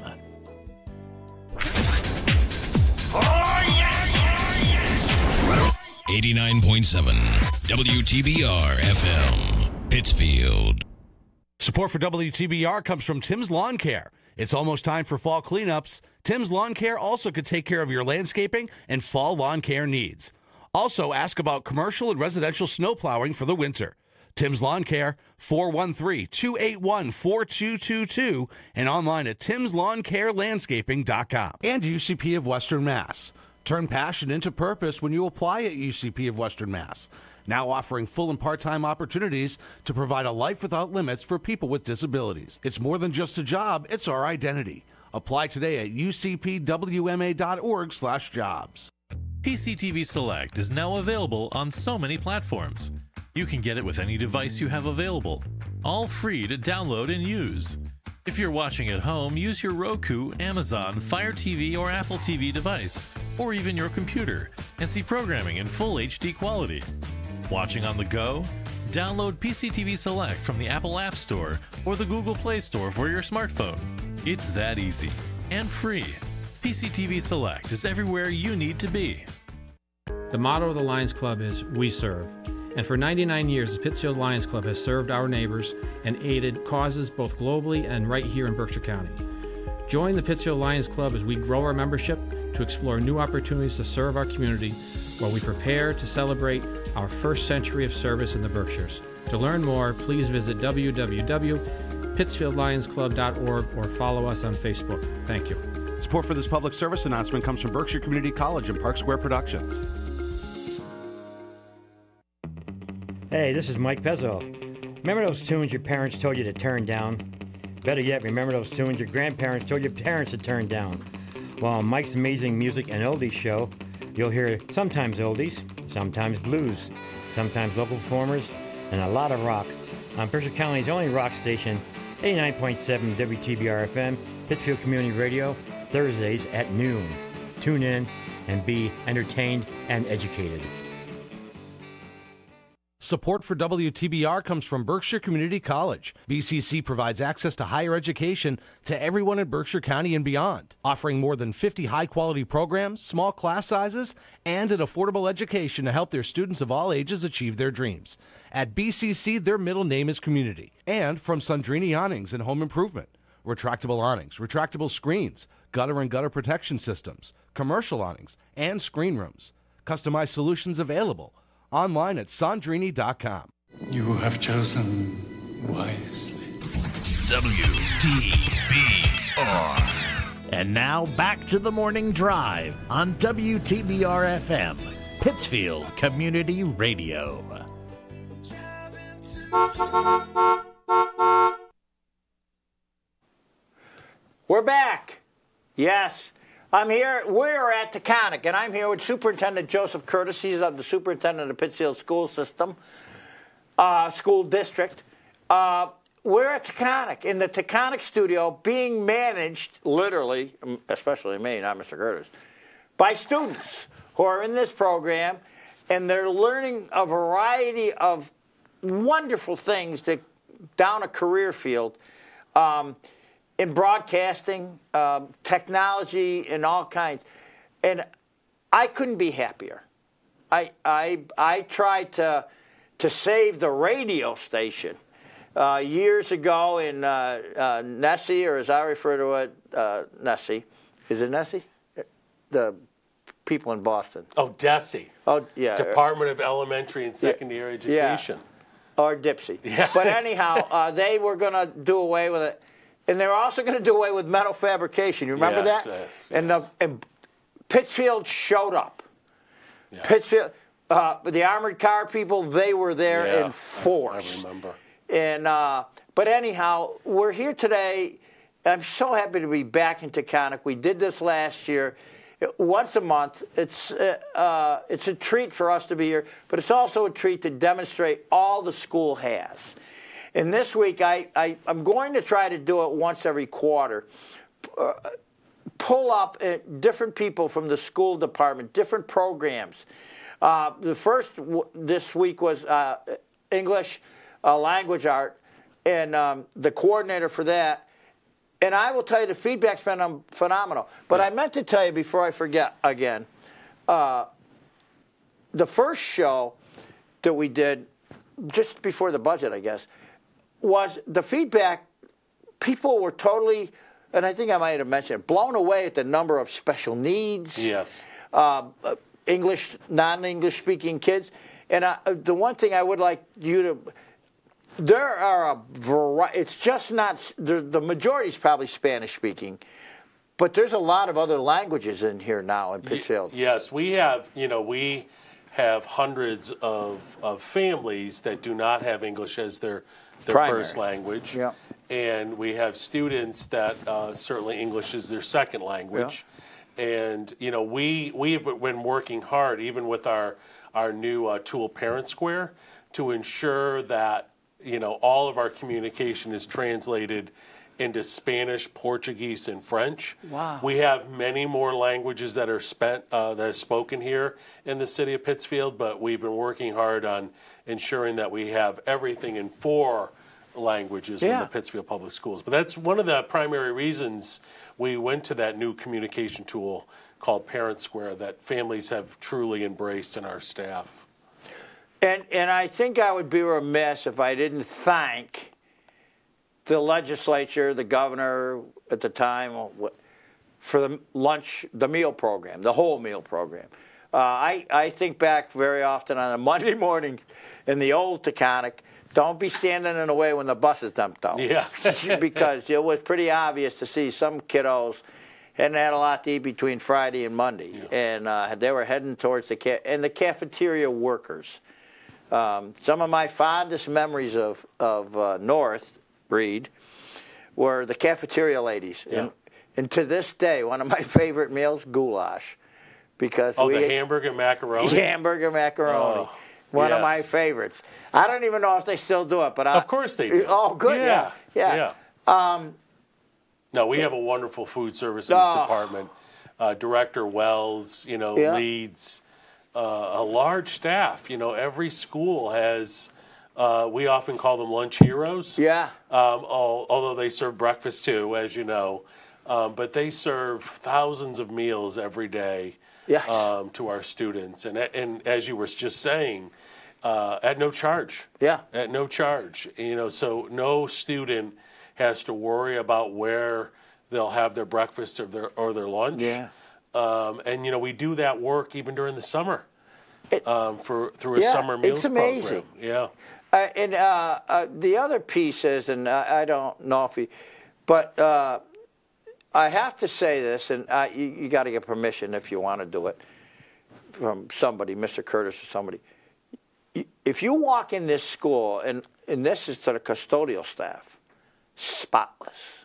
[SPEAKER 5] Oh, yes! eighty-nine point seven W T B R F M, Pittsfield.
[SPEAKER 6] Support for W T B R comes from Tim's Lawn Care. It's almost time for fall cleanups. Tim's Lawn Care also could take care of your landscaping and fall lawn care needs. Also, ask about commercial and residential snow plowing for the winter. Tim's Lawn Care, four one three, two eight one, four two two two, and online at tims lawn care landscaping dot com. And U C P of Western Mass. Turn passion into purpose when you apply at U C P of Western Mass. Now offering full and part-time opportunities to provide a life without limits for people with disabilities. It's more than just a job, it's our identity. Apply today at u c p w m a dot org slash jobs.
[SPEAKER 7] P C T V Select is now available on so many platforms. You can get it with any device you have available, all free to download and use. If you're watching at home, use your Roku, Amazon, Fire T V, or Apple T V device, or even your computer, and see programming in full H D quality. Watching on the go? Download P C T V Select from the Apple App Store or the Google Play Store for your smartphone. It's that easy and free. P C T V Select is everywhere you need to be.
[SPEAKER 8] The motto of the Lions Club is We Serve. And for ninety-nine years, the Pittsfield Lions Club has served our neighbors and aided causes both globally and right here in Berkshire County. Join the Pittsfield Lions Club as we grow our membership to explore new opportunities to serve our community while we prepare to celebrate our first century of service in the Berkshires. To learn more, please visit w w w dot pittsfield lions club dot org or follow us on Facebook. Thank you.
[SPEAKER 6] Support for this public service announcement comes from Berkshire Community College and Park Square Productions.
[SPEAKER 9] Hey, this is Mike Pezzo. Remember those tunes your parents told you to turn down? Better yet, remember those tunes your grandparents told your parents to turn down? Well, on Mike's Amazing Music and Oldies show, you'll hear sometimes oldies, sometimes blues, sometimes local performers, and a lot of rock on Berkshire County's only rock station, eighty-nine point seven W T B R F M, Pittsfield Community Radio, Thursdays at noon. Tune in and be entertained and educated.
[SPEAKER 6] Support for W T B R comes from Berkshire Community College. B C C provides access to higher education to everyone in Berkshire County and beyond, offering more than fifty high-quality programs, small class sizes, and an affordable education to help their students of all ages achieve their dreams. At B C C, their middle name is Community. And from Sundrini Awnings and Home Improvement, retractable awnings, retractable screens, gutter and gutter protection systems, commercial awnings, and screen rooms. Customized solutions available. Online at Sandrini dot com.
[SPEAKER 10] You have chosen wisely.
[SPEAKER 4] W T B R. And now back to the morning drive on W T B R F M, Pittsfield Community Radio.
[SPEAKER 2] We're back. Yes. I'm here, we're at Taconic, and I'm here with Superintendent Joseph Curtis. He's of the Superintendent of the Pittsfield School System, uh, School District. Uh, we're at Taconic, in the Taconic studio, being managed, literally, especially me, not Mister Curtis, by students who are in this program, and they're learning a variety of wonderful things that, down a career field. Um, in broadcasting, uh, technology, and all kinds. And I couldn't be happier. I, I, I tried to, to save the radio station uh, years ago in uh, uh, Nessie, or as I refer to it, uh, Nessie. Is it Nessie? The people in Boston.
[SPEAKER 3] Oh, DESE.
[SPEAKER 2] Oh, yeah.
[SPEAKER 3] Department of Elementary and Secondary
[SPEAKER 2] yeah.
[SPEAKER 3] Education.
[SPEAKER 2] Yeah. Or Dipsy.
[SPEAKER 3] Yeah.
[SPEAKER 2] But anyhow, uh, they were going to do away with it. And they were also going to do away with metal fabrication. You remember
[SPEAKER 3] yes,
[SPEAKER 2] that?
[SPEAKER 3] Yes,
[SPEAKER 2] and,
[SPEAKER 3] yes.
[SPEAKER 2] The, and Pittsfield showed up.
[SPEAKER 3] Yeah.
[SPEAKER 2] Pittsfield, uh, the armored car people, they were there
[SPEAKER 3] yeah,
[SPEAKER 2] in force.
[SPEAKER 3] I, I remember.
[SPEAKER 2] And uh, but anyhow, we're here today. I'm so happy to be back in Taconic. We did this last year. Once a month. It's uh, uh, it's a treat for us to be here, but it's also a treat to demonstrate all the school has. And this week, I, I, I'm going to try to do it once every quarter. Uh, pull up uh, different people from the school department, different programs. Uh, the first w- this week was uh, English uh, language art, and um, the coordinator for that. And I will tell you, the feedback's been um, phenomenal. But yeah. I meant to tell you before I forget again, uh, the first show that we did, just before the budget, I guess, was the feedback. People were totally, and I think I might have mentioned it, blown away at the number of special needs.
[SPEAKER 3] Yes.
[SPEAKER 2] Uh, English, non-English speaking kids. And I, the one thing I would like you to, there are a variety, it's just not, the, the majority is probably Spanish speaking, but there's a lot of other languages in here now in Pittsfield.
[SPEAKER 3] Y- yes, we have, you know, we have hundreds of, of families that do not have English as their their
[SPEAKER 2] Primary.
[SPEAKER 3] first language.
[SPEAKER 2] Yeah.
[SPEAKER 3] And we have students that uh, certainly English is their second language. Yeah. And, you know, we we have been working hard, even with our, our new uh, tool Parent Square, to ensure that, you know, all of our communication is translated into Spanish, Portuguese, and French.
[SPEAKER 2] Wow.
[SPEAKER 3] We have many more languages that are spent uh, that are spoken here in the city of Pittsfield, but we've been working hard on ensuring that we have everything in four languages
[SPEAKER 2] yeah.
[SPEAKER 3] in the Pittsfield Public Schools. But that's one of the primary reasons we went to that new communication tool called Parent Square that families have truly embraced in our staff.
[SPEAKER 2] And and I think I would be remiss if I didn't thank the legislature, the governor at the time, for the lunch, the meal program, the whole meal program. Uh, I, I think back very often on a Monday morning in the old Taconic, don't be standing in the way when the bus is dumped out.
[SPEAKER 3] Yeah.
[SPEAKER 2] Because it was pretty obvious to see some kiddos hadn't had a lot to eat between Friday and Monday. Yeah. And uh, they were heading towards the ca- and the cafeteria workers. Um, some of my fondest memories of, of uh, North Reed were the cafeteria ladies.
[SPEAKER 3] Yeah.
[SPEAKER 2] And, and to this day, one of my favorite meals, goulash. Because
[SPEAKER 3] oh,
[SPEAKER 2] we
[SPEAKER 3] the
[SPEAKER 2] ate,
[SPEAKER 3] hamburger macaroni?
[SPEAKER 2] Hamburger macaroni.
[SPEAKER 3] Oh,
[SPEAKER 2] one
[SPEAKER 3] yes.
[SPEAKER 2] of my favorites. I don't even know if they still do it, but I,
[SPEAKER 3] of course they do.
[SPEAKER 2] Oh, good. Yeah. Yeah.
[SPEAKER 3] yeah.
[SPEAKER 2] yeah. Um,
[SPEAKER 3] no, we have a wonderful food services
[SPEAKER 2] oh.
[SPEAKER 3] department. Uh, Director Wells, you know,
[SPEAKER 2] Yeah.
[SPEAKER 3] leads uh, a large staff. You know, every school has. Uh, we often call them lunch heroes.
[SPEAKER 2] Yeah.
[SPEAKER 3] Um, all, although they serve breakfast too, as you know, um, but they serve thousands of meals every day.
[SPEAKER 2] Yes.
[SPEAKER 3] Um, to our students, and and as you were just saying, uh, at no charge.
[SPEAKER 2] Yeah.
[SPEAKER 3] At no charge. You know, so no student has to worry about where they'll have their breakfast or their or their lunch.
[SPEAKER 2] Yeah.
[SPEAKER 3] Um, and you know, we do that work even during the summer.
[SPEAKER 2] It,
[SPEAKER 3] um, for through a
[SPEAKER 2] yeah,
[SPEAKER 3] summer meals
[SPEAKER 2] it's amazing.
[SPEAKER 3] program. Yeah.
[SPEAKER 2] Uh, and uh, uh, the other piece is, and I, I don't know if he, but. Uh, I have to say this, and uh, you, you got to get permission if you want to do it from somebody, Mister Curtis or somebody. If you walk in this school, and, and this is to the custodial staff, spotless.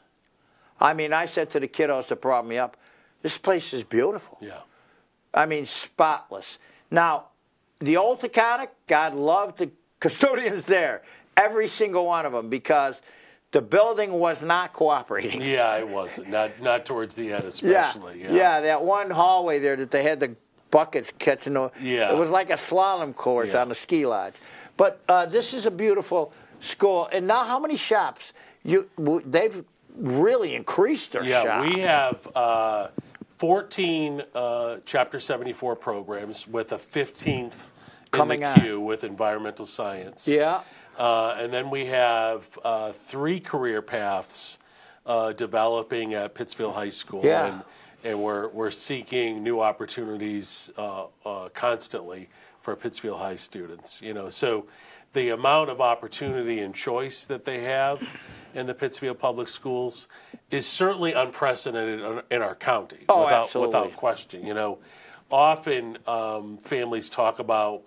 [SPEAKER 2] I mean, I said to the kiddos that brought me up, this place is beautiful.
[SPEAKER 3] Yeah.
[SPEAKER 2] I mean, spotless. Now, the old Taconic, God loved the custodians there, every single one of them, because the building was not cooperating.
[SPEAKER 3] Yeah, it wasn't. Not not towards the end, especially.
[SPEAKER 2] Yeah,
[SPEAKER 3] yeah.
[SPEAKER 2] yeah, that one hallway there that they had the buckets catching. The,
[SPEAKER 3] Yeah.
[SPEAKER 2] It was like a slalom course
[SPEAKER 3] Yeah.
[SPEAKER 2] on the ski lodge. But uh, this is a beautiful school. And now how many shops? You They've really increased their
[SPEAKER 3] Yeah,
[SPEAKER 2] shops.
[SPEAKER 3] we have uh, fourteen uh, Chapter seventy-four programs with a fifteenth in
[SPEAKER 2] Coming
[SPEAKER 3] the
[SPEAKER 2] on.
[SPEAKER 3] queue with environmental science.
[SPEAKER 2] Yeah.
[SPEAKER 3] Uh, and then we have uh, three career paths uh, developing at Pittsfield High School.
[SPEAKER 2] Yeah.
[SPEAKER 3] And, and we're, we're seeking new opportunities uh, uh, constantly for Pittsfield High students. You know, so the amount of opportunity and choice that they have in the Pittsfield Public Schools is certainly unprecedented in- in our county,
[SPEAKER 2] Oh,
[SPEAKER 3] without,
[SPEAKER 2] absolutely.
[SPEAKER 3] without question. You know, often um, families talk about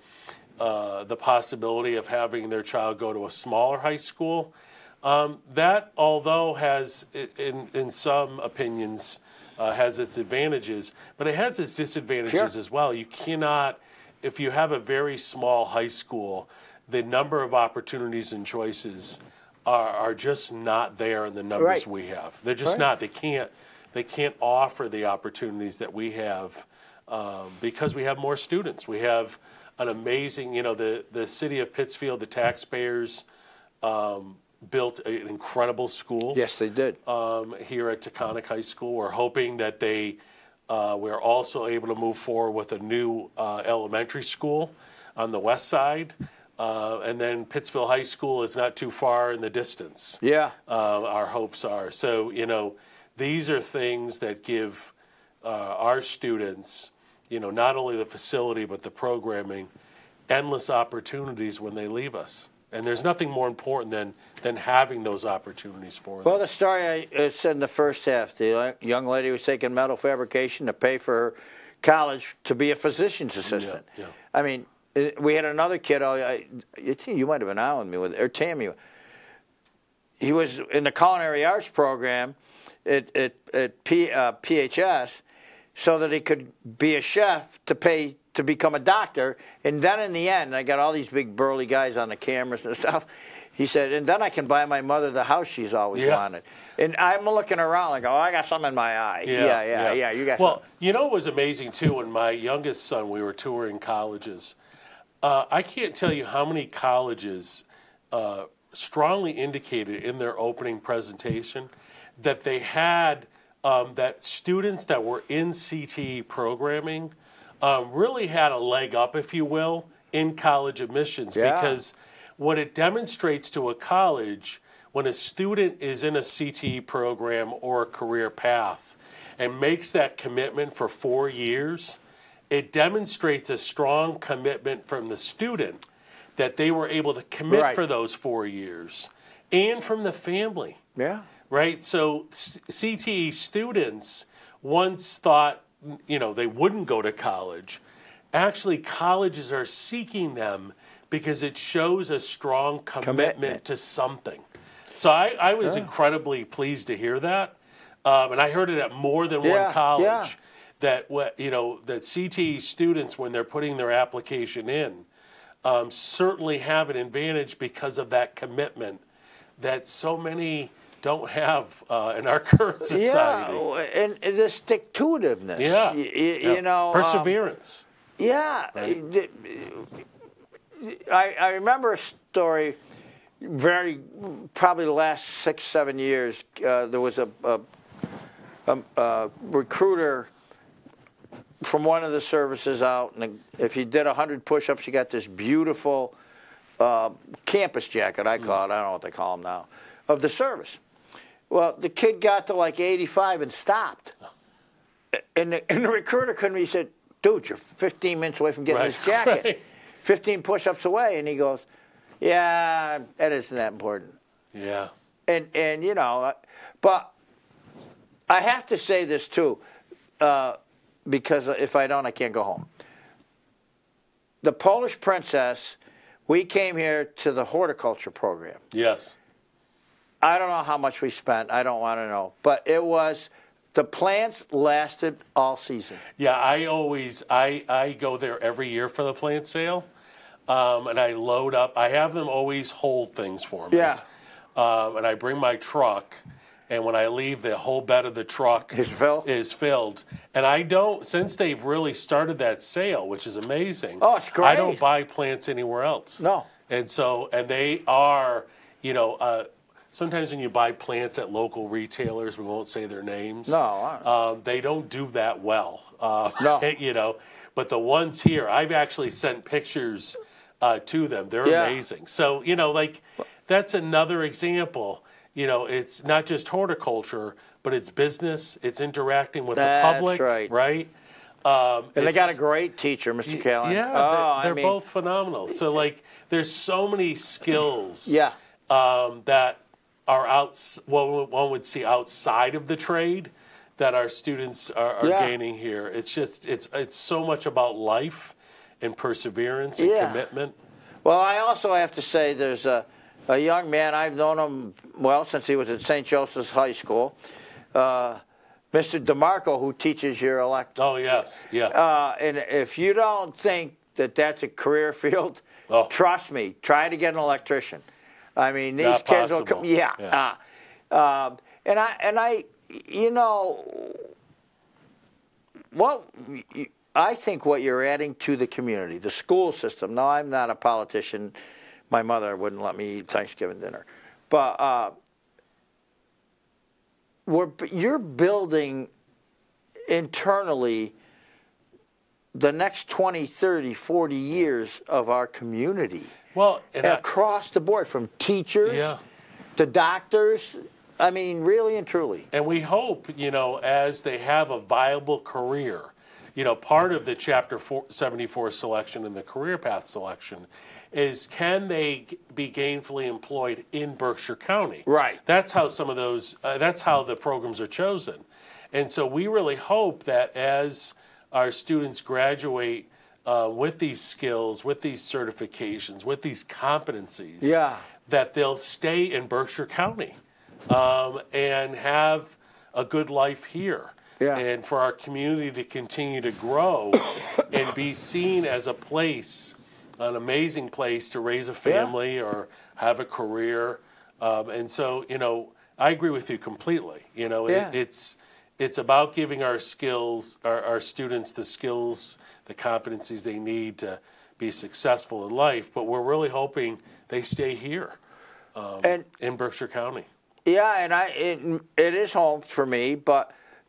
[SPEAKER 3] Uh, the possibility of having their child go to a smaller high school. Um, that, although has, in, in some opinions, uh, has its advantages, but it has its disadvantages
[SPEAKER 2] Sure.
[SPEAKER 3] as well. You cannot, if you have a very small high school, the number of opportunities and choices are, are just not there in the numbers
[SPEAKER 2] Right.
[SPEAKER 3] we have. They're just
[SPEAKER 2] Right.
[SPEAKER 3] not. They can't. They can't offer the opportunities that we have um, because we have more students. We have an amazing, you know, the, the city of Pittsfield, the taxpayers um, built a, an incredible school.
[SPEAKER 2] Yes, they did.
[SPEAKER 3] Um, here at Taconic High School. We're hoping that they, uh, we're also able to move forward with a new uh, elementary school on the west side. Uh, and then Pittsfield High School is not too far in the distance.
[SPEAKER 2] Yeah.
[SPEAKER 3] Uh, our hopes are. So, you know, these are things that give uh, our students, you know, not only the facility but the programming, endless opportunities when they leave us. And there's nothing more important than than having those opportunities for them.
[SPEAKER 2] Well, the story I uh, said in the first half, the young lady was taking metal fabrication to pay for her college to be a physician's assistant.
[SPEAKER 3] Yeah, yeah.
[SPEAKER 2] I mean, uh, we had another kid, I, I, you think you might have been out with me, with, or Tammy. He was in the culinary arts program at, at, at P, uh, P H S so that he could be a chef to pay to become a doctor. And then in the end, I got all these big burly guys on the cameras and stuff. He said, and then I can buy my mother the house she's always
[SPEAKER 3] Yeah.
[SPEAKER 2] wanted. And I'm looking around like, oh, I got something in my eye. Yeah, yeah, yeah. you got
[SPEAKER 3] Well,
[SPEAKER 2] something.
[SPEAKER 3] you know what was amazing, too, when my youngest son, we were touring colleges. Uh, I can't tell you how many colleges uh, strongly indicated in their opening presentation that they had, um, that students that were in C T E programming um, really had a leg up, if you will, in college admissions
[SPEAKER 2] Yeah.
[SPEAKER 3] because what it demonstrates to a college when a student is in a C T E program or a career path and makes that commitment for four years, it demonstrates a strong commitment from the student that they were able to commit
[SPEAKER 2] Right.
[SPEAKER 3] for those four years and from the family.
[SPEAKER 2] Yeah.
[SPEAKER 3] Right? So C T E students once thought, you know, they wouldn't go to college. Actually, colleges are seeking them because it shows a strong commitment,
[SPEAKER 2] Commitment.
[SPEAKER 3] to something. So I, I was
[SPEAKER 2] Yeah.
[SPEAKER 3] incredibly pleased to hear that. Um, and I heard it at more than
[SPEAKER 2] Yeah,
[SPEAKER 3] one college.
[SPEAKER 2] yeah.
[SPEAKER 3] That what you know that C T E students, when they're putting their application in, um, certainly have an advantage because of that commitment that so many don't have uh, in our current society.
[SPEAKER 2] Yeah, and the stick-to-itiveness.
[SPEAKER 3] Yeah,
[SPEAKER 2] Y- y-
[SPEAKER 3] yeah.
[SPEAKER 2] you know, um,
[SPEAKER 3] perseverance.
[SPEAKER 2] yeah.
[SPEAKER 3] Right.
[SPEAKER 2] The- I, I remember a story. Very, probably the last six, seven years. Uh, there was a, a, a, a recruiter from one of the services out, and if you did one hundred push-ups, you got this beautiful uh, campus jacket, I call it. I don't know what they call them now, of the service. Well, the kid got to like eighty-five and stopped. And the, and the recruiter couldn't, he said, dude, you're fifteen minutes away from getting
[SPEAKER 3] Right,
[SPEAKER 2] this jacket.
[SPEAKER 3] right.
[SPEAKER 2] fifteen push-ups away. And he goes, yeah, that isn't that important.
[SPEAKER 3] Yeah.
[SPEAKER 2] And, and you know, but I have to say this too, uh, because if I don't, I can't go home. The Polish Princess, we came here to the horticulture program.
[SPEAKER 3] Yes.
[SPEAKER 2] I don't know how much we spent. I don't want to know. But it was, the plants lasted all season.
[SPEAKER 3] Yeah, I always I, I go there every year for the plant sale, um, and I load up. I have them always hold things for me.
[SPEAKER 2] Yeah.
[SPEAKER 3] Um, and I bring my truck, and when I leave, the whole bed of the truck
[SPEAKER 2] Is filled?
[SPEAKER 3] Is filled. And I don't, since they've really started that sale, which is amazing.
[SPEAKER 2] Oh, it's great.
[SPEAKER 3] I don't buy plants anywhere else.
[SPEAKER 2] No.
[SPEAKER 3] And so, and they are, you know, uh, sometimes when you buy plants at local retailers, we won't say their names.
[SPEAKER 2] No, I-
[SPEAKER 3] Um, they don't do that well. Uh,
[SPEAKER 2] No.
[SPEAKER 3] You know, but the ones here, I've actually sent pictures uh, to them. They're
[SPEAKER 2] Yeah.
[SPEAKER 3] amazing. So, you know, like that's another example. You know, it's not just horticulture, but it's business. It's interacting with
[SPEAKER 2] That's
[SPEAKER 3] the public.
[SPEAKER 2] right.
[SPEAKER 3] Right. Um,
[SPEAKER 2] And they got
[SPEAKER 3] it's-
[SPEAKER 2] a great teacher, Mister
[SPEAKER 3] Y-
[SPEAKER 2] Callan.
[SPEAKER 3] Yeah,
[SPEAKER 2] Oh,
[SPEAKER 3] they're, they're
[SPEAKER 2] I mean,
[SPEAKER 3] both phenomenal. So, like, there's so many skills
[SPEAKER 2] Yeah.
[SPEAKER 3] um, that are out. What one would see outside of the trade that our students are, are
[SPEAKER 2] Yeah.
[SPEAKER 3] gaining here. It's just it's it's so much about life and perseverance and
[SPEAKER 2] Yeah.
[SPEAKER 3] commitment.
[SPEAKER 2] Well, I also have to say there's a, a young man, I've known him, well, since he was at Saint Joseph's High School, uh, Mister DeMarco, who teaches your elect.
[SPEAKER 3] Oh yes, yeah.
[SPEAKER 2] Uh, and if you don't think that that's a career field,
[SPEAKER 3] Oh.
[SPEAKER 2] trust me, try to get an electrician. I mean, these
[SPEAKER 3] Not
[SPEAKER 2] kids will
[SPEAKER 3] possible.
[SPEAKER 2] come. Yeah.
[SPEAKER 3] Yeah.
[SPEAKER 2] Uh, uh, and I and I, you know, well, I think what you're adding to the community, the school system. Now, I'm not a politician. My mother wouldn't let me eat Thanksgiving dinner, but uh, we're you're building internally the next twenty, thirty, forty years of our community.
[SPEAKER 3] Well, and I-
[SPEAKER 2] across the board, from teachers
[SPEAKER 3] Yeah.
[SPEAKER 2] to doctors. I mean, really and truly.
[SPEAKER 3] And we hope, you know, as they have a viable career, you know, part of the Chapter four, seventy-four selection and the career path selection is can they g- be gainfully employed in Berkshire County?
[SPEAKER 2] Right.
[SPEAKER 3] That's how some of those, uh, that's how the programs are chosen. And so we really hope that as our students graduate uh, with these skills, with these certifications, with these competencies,
[SPEAKER 2] Yeah.
[SPEAKER 3] that they'll stay in Berkshire County um, and have a good life here.
[SPEAKER 2] Yeah.
[SPEAKER 3] And for our community to continue to grow and be seen as a place, an amazing place to raise a family or have a career. Um, and so, you know, I agree with you completely. You know,
[SPEAKER 2] Yeah.
[SPEAKER 3] it, it's it's about giving our skills, our, our students the skills, the competencies they need to be successful in life. But we're really hoping they stay here um,
[SPEAKER 2] And-
[SPEAKER 3] in Berkshire County.
[SPEAKER 2] Yeah, and I it, it is home for me, but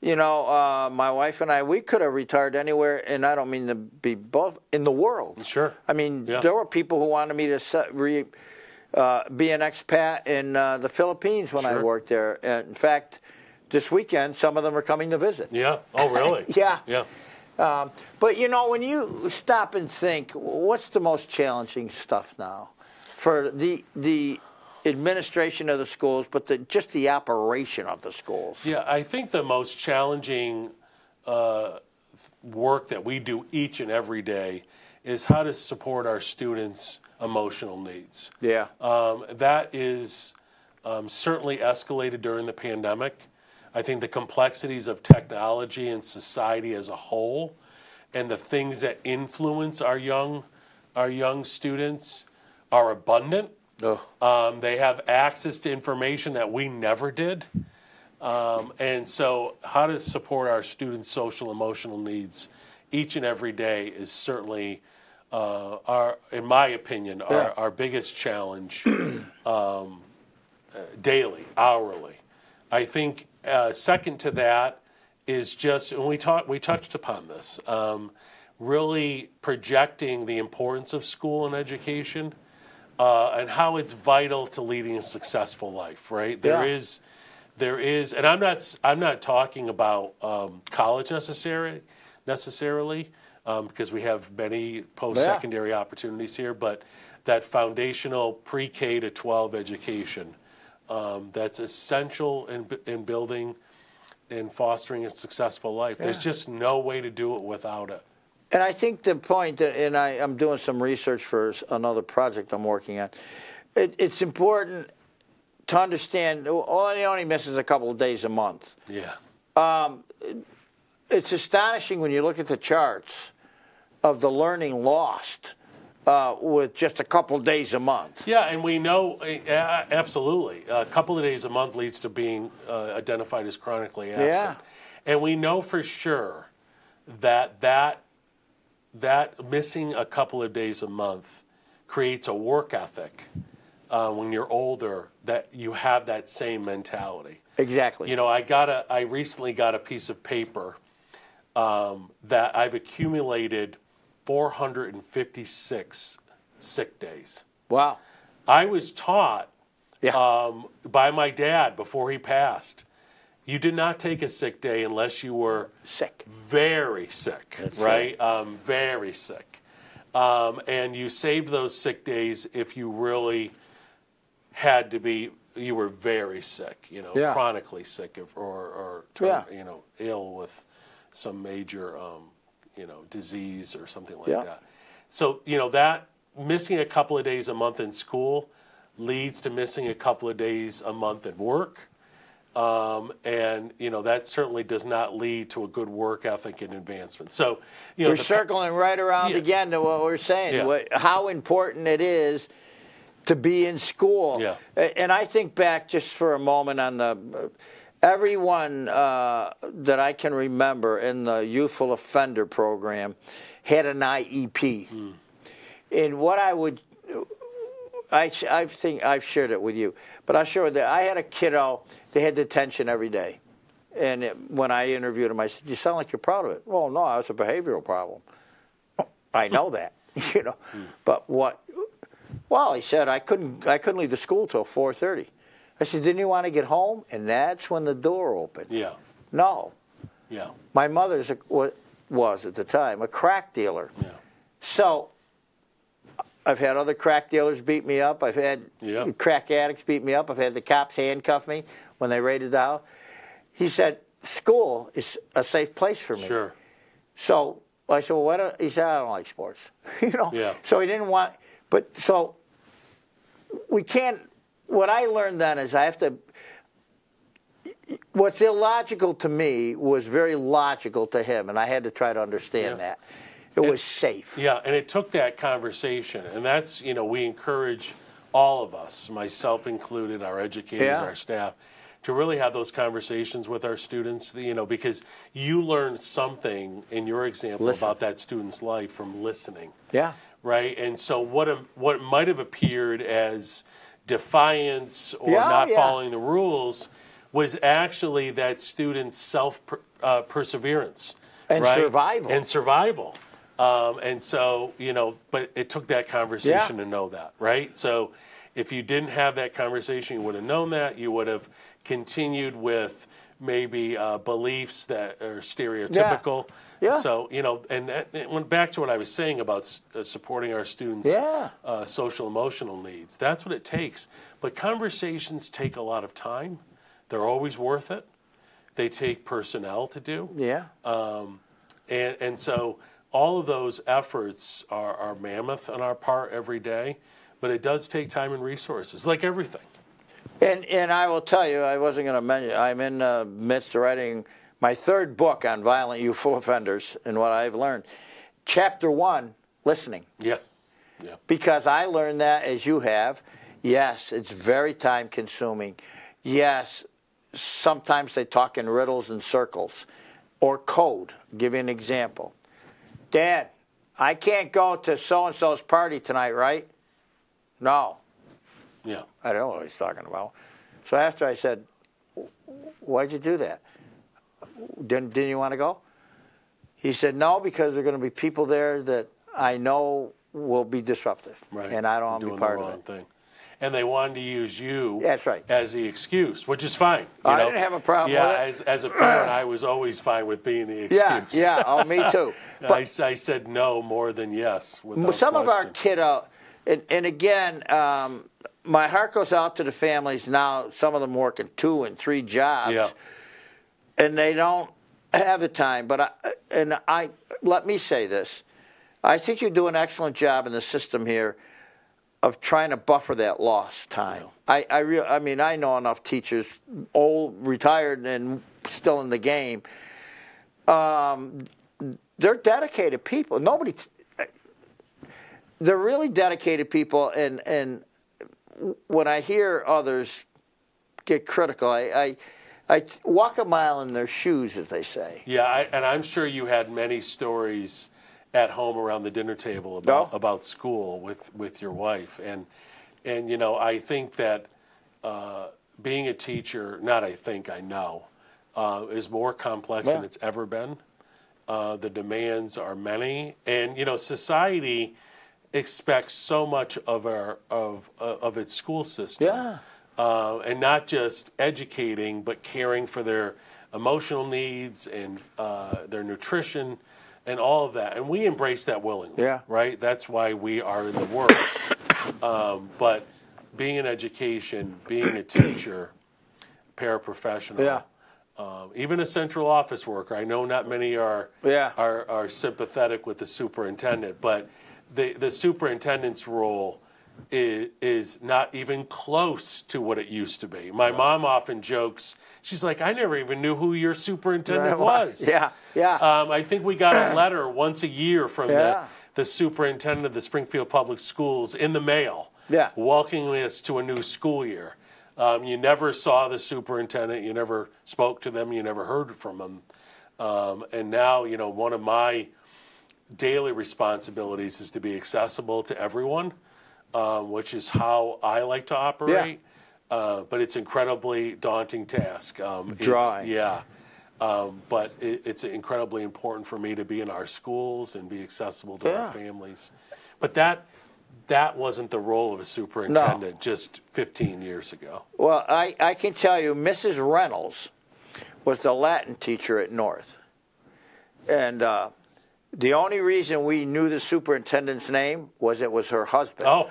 [SPEAKER 2] you know, uh, my wife and I, we could have retired anywhere, and I don't mean to be both, in the world.
[SPEAKER 3] Sure.
[SPEAKER 2] I mean,
[SPEAKER 3] Yeah.
[SPEAKER 2] there were people who wanted me to set, re, uh, be an expat in uh, the Philippines when I
[SPEAKER 3] Sure.
[SPEAKER 2] worked there. And in fact, this weekend, some of them are coming to visit.
[SPEAKER 3] Yeah. Oh, really?
[SPEAKER 2] Yeah.
[SPEAKER 3] Yeah.
[SPEAKER 2] Um, but, you know, when you stop and think, what's the most challenging stuff now for the the administration of the schools, but the, just the operation of the schools?
[SPEAKER 3] Yeah, I think the most challenging uh, work that we do each and every day is how to support our students' emotional needs.
[SPEAKER 2] Yeah.
[SPEAKER 3] Um, that is um, certainly escalated during the pandemic. I think the complexities of technology and society as a whole, and the things that influence our young, our young students, are abundant. Um, they have access to information that we never did, um, and so how to support our students' social emotional needs each and every day is certainly, uh, our, in my opinion, our,
[SPEAKER 2] Yeah.
[SPEAKER 3] our biggest challenge, um, uh, daily, hourly. I think uh, second to that is just, and we talked, we touched upon this, um, really projecting the importance of school and education, uh, and how it's vital to leading a successful life. Right? There
[SPEAKER 2] Yeah.
[SPEAKER 3] is, there is, and I'm not, I'm not talking about um, college necessarily, necessarily, um, because we have many post-secondary opportunities here, but that foundational pre-K to twelve education. Um, that's essential in, in building and fostering a successful life. There's just no way to do it without it.
[SPEAKER 2] And I think the point, that, and I, I'm doing some research for another project I'm working on, it, it's important to understand, well, it only misses a couple of days a month.
[SPEAKER 3] Yeah.
[SPEAKER 2] Um, it's astonishing when you look at the charts of the learning lost uh, with just a couple of days a month.
[SPEAKER 3] Yeah, and we know, uh, absolutely, a couple of days a month leads to being uh, identified as chronically absent.
[SPEAKER 2] Yeah.
[SPEAKER 3] And we know for sure that that that missing a couple of days a month creates a work ethic uh, when you're older, that you have that same mentality.
[SPEAKER 2] Exactly.
[SPEAKER 3] You know, I got a, I recently got a piece of paper um, that I've accumulated four hundred fifty-six sick days.
[SPEAKER 2] Wow.
[SPEAKER 3] I was taught
[SPEAKER 2] Yeah.
[SPEAKER 3] um, by my dad before he passed, you did not take a sick day unless you were
[SPEAKER 2] Sick.
[SPEAKER 3] very sick, right? Um, very sick. Um, and you saved those sick days if you really had to be, you were very sick, you know,
[SPEAKER 2] Yeah.
[SPEAKER 3] chronically sick if, or, or term,
[SPEAKER 2] Yeah.
[SPEAKER 3] you know, ill with some major, um, you know, disease or something like
[SPEAKER 2] Yeah.
[SPEAKER 3] that. So, you know, that missing a couple of days a month in school leads to missing a couple of days a month at work. Um, and, you know, that certainly does not lead to a good work ethic and advancement. So, you know,
[SPEAKER 2] We're
[SPEAKER 3] the-
[SPEAKER 2] circling right around
[SPEAKER 3] Yeah.
[SPEAKER 2] again to what we're saying,
[SPEAKER 3] Yeah.
[SPEAKER 2] what, how important it is to be in school.
[SPEAKER 3] Yeah.
[SPEAKER 2] A- And I think back just for a moment on the everyone uh, that I can remember in the youthful offender program had an I E P.
[SPEAKER 3] Mm.
[SPEAKER 2] And what I would, I, I think I've shared it with you, but I'll share with you. I had a kiddo, they had detention every day. And it, when I interviewed him, I said, you sound like you're proud of it. Well, no, it's a behavioral problem. I know that, you know. But what, well, he said, I couldn't, I couldn't leave the school till four thirty. I said, didn't you want to get home? And that's when the door opened.
[SPEAKER 3] Yeah.
[SPEAKER 2] No.
[SPEAKER 3] Yeah.
[SPEAKER 2] My mother's a, wa- was at the time a crack dealer.
[SPEAKER 3] Yeah.
[SPEAKER 2] So I've had other crack dealers beat me up. I've had
[SPEAKER 3] Yeah.
[SPEAKER 2] crack addicts beat me up. I've had the cops handcuff me when they raided the house. He said, school is a safe place for me.
[SPEAKER 3] Sure.
[SPEAKER 2] So I said, well, why don't, he said, I don't like sports. you know?
[SPEAKER 3] Yeah.
[SPEAKER 2] So he didn't want, but so we can't, what I learned then is I have to, what's illogical to me was very logical to him, and I had to try to understand
[SPEAKER 3] Yeah.
[SPEAKER 2] that. It was safe.
[SPEAKER 3] Yeah, and it took that conversation, and that's, you know, we encourage all of us, myself included, our educators,
[SPEAKER 2] Yeah.
[SPEAKER 3] our staff, to really have those conversations with our students, you know, because you learned something in your example
[SPEAKER 2] Listen.
[SPEAKER 3] about that student's life from listening,
[SPEAKER 2] Yeah.
[SPEAKER 3] right? And so what a, what might have appeared as defiance or
[SPEAKER 2] Yeah,
[SPEAKER 3] not
[SPEAKER 2] yeah.
[SPEAKER 3] following the rules was actually that student's self uh, perseverance
[SPEAKER 2] and
[SPEAKER 3] right?
[SPEAKER 2] survival
[SPEAKER 3] and survival. Um, and so, you know, but it took that conversation
[SPEAKER 2] Yeah.
[SPEAKER 3] to know that, right? So if you didn't have that conversation, you would have known that. You would have continued with maybe uh, beliefs that are stereotypical.
[SPEAKER 2] Yeah. Yeah.
[SPEAKER 3] So, you know, and that, it went back to what I was saying about s- uh, supporting our students'
[SPEAKER 2] Yeah.
[SPEAKER 3] uh, social emotional needs. That's what it takes. But conversations take a lot of time. They're always worth it. They take personnel to do.
[SPEAKER 2] Yeah.
[SPEAKER 3] Um, and, and so all of those efforts are, are mammoth on our part every day, but it does take time and resources, like everything.
[SPEAKER 2] And and I will tell you, I wasn't going to mention, I'm in the midst of writing my third book on violent youthful offenders and what I've learned. Chapter one, listening.
[SPEAKER 3] Yeah. Yeah.
[SPEAKER 2] Because I learned that as you have. Yes, it's very time consuming. Yes, sometimes they talk in riddles and circles or code. I'll give you an example. Dad, I can't go to so-and-so's party tonight, right? No.
[SPEAKER 3] Yeah.
[SPEAKER 2] I don't know what he's talking about. So after I said, why'd you do that? Didn't, didn't you want to go? He said, no, because there are going to be people there that I know will be disruptive.
[SPEAKER 3] Right.
[SPEAKER 2] And I don't want to
[SPEAKER 3] Doing
[SPEAKER 2] be part
[SPEAKER 3] the
[SPEAKER 2] of
[SPEAKER 3] wrong
[SPEAKER 2] it.
[SPEAKER 3] thing. And they wanted to use you
[SPEAKER 2] That's right.
[SPEAKER 3] as the excuse, which is fine. You
[SPEAKER 2] I
[SPEAKER 3] know?
[SPEAKER 2] didn't have a problem
[SPEAKER 3] yeah,
[SPEAKER 2] with it.
[SPEAKER 3] As, as a parent, I was always fine with being the excuse.
[SPEAKER 2] Yeah, yeah, oh, me too.
[SPEAKER 3] I,
[SPEAKER 2] But
[SPEAKER 3] I said no more than yes. Without
[SPEAKER 2] some of our
[SPEAKER 3] question.
[SPEAKER 2] kiddo, and, and again, um, my heart goes out to the families now, some of them working two and three jobs,
[SPEAKER 3] Yeah.
[SPEAKER 2] and they don't have the time. But I, and I let me say this. I think you do an excellent job in the system here of trying to buffer that lost time. I I, real, I mean, I know enough teachers, old, retired, and still in the game. Um, they're dedicated people. Nobody. They're really dedicated people, and and when I hear others get critical, I, I I walk a mile in their shoes, as they say.
[SPEAKER 3] Yeah, I, and I'm sure you had many stories at home around the dinner table about
[SPEAKER 2] No?
[SPEAKER 3] about school with, with your wife, and and you know I think that uh, being a teacher, not I think I know, uh, is more complex
[SPEAKER 2] Yeah.
[SPEAKER 3] than it's ever been. Uh, the demands are many, and you know society expects so much of our of uh, of its school system.
[SPEAKER 2] Yeah.
[SPEAKER 3] Uh, and not just educating, but caring for their emotional needs and uh, their nutrition and all of that. And we embrace that willingly,
[SPEAKER 2] Yeah.
[SPEAKER 3] right? That's why we are in the work. Um, but being in education, being a teacher, paraprofessional,
[SPEAKER 2] Yeah.
[SPEAKER 3] um, even a central office worker, I know not many are,
[SPEAKER 2] Yeah.
[SPEAKER 3] are, are sympathetic with the superintendent, but the, the superintendent's role is, is not even close to what it used to be. My mom often jokes, she's like, I never even knew who your superintendent was.
[SPEAKER 2] Yeah, yeah.
[SPEAKER 3] Um, I think we got a letter once a year from
[SPEAKER 2] Yeah.
[SPEAKER 3] the, the superintendent of the Springfield Public Schools in the mail,
[SPEAKER 2] Yeah.
[SPEAKER 3] welcoming us to a new school year. Um, you never saw the superintendent, you never spoke to them, you never heard from them. Um, and now, you know, one of my daily responsibilities is to be accessible to everyone. Um, which is how I like to operate, yeah. uh, but it's incredibly daunting task. Um,
[SPEAKER 2] Dry.
[SPEAKER 3] Yeah, um, but it, it's incredibly important for me to be in our schools and be accessible to
[SPEAKER 2] Yeah.
[SPEAKER 3] our families. But that that wasn't the role of a superintendent just fifteen years ago.
[SPEAKER 2] Well, I, I can tell you, Missus Reynolds was the Latin teacher at North. And uh, the only reason we knew the superintendent's name was it was her husband.
[SPEAKER 3] Oh.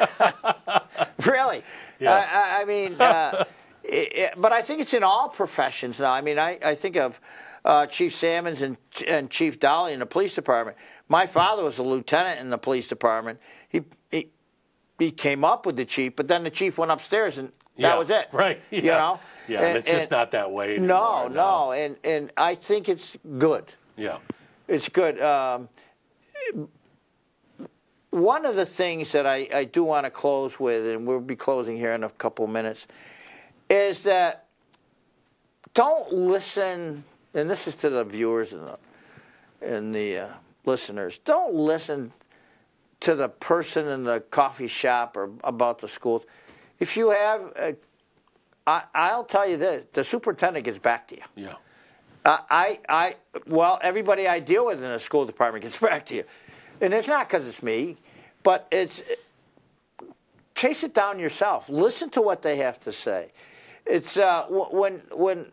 [SPEAKER 2] Really?
[SPEAKER 3] Yeah.
[SPEAKER 2] I, I, I mean, uh, it, it, but I think it's in all professions now. I mean, I, I think of uh, Chief Salmons and, and Chief Dolly in the police department. My father was a lieutenant in the police department. He, he, he came up with the chief, but then the chief went upstairs and
[SPEAKER 3] Yeah,
[SPEAKER 2] that was it.
[SPEAKER 3] right,
[SPEAKER 2] You
[SPEAKER 3] yeah.
[SPEAKER 2] know?
[SPEAKER 3] Yeah, and it's just not that way
[SPEAKER 2] No,
[SPEAKER 3] anymore,
[SPEAKER 2] no, and and I think it's good.
[SPEAKER 3] Yeah.
[SPEAKER 2] It's good. Um, one of the things that I, I do want to close with, and we'll be closing here in a couple of minutes, is that don't listen, and this is to the viewers and the, and the uh, listeners, don't listen to the person in the coffee shop or about the schools. If you have a I, I'll tell you this: the superintendent gets back to you.
[SPEAKER 3] Yeah.
[SPEAKER 2] Uh, I, I, well, everybody I deal with in the school department gets back to you, and it's not because it's me, but it's chase it down yourself. Listen to what they have to say. It's uh, when when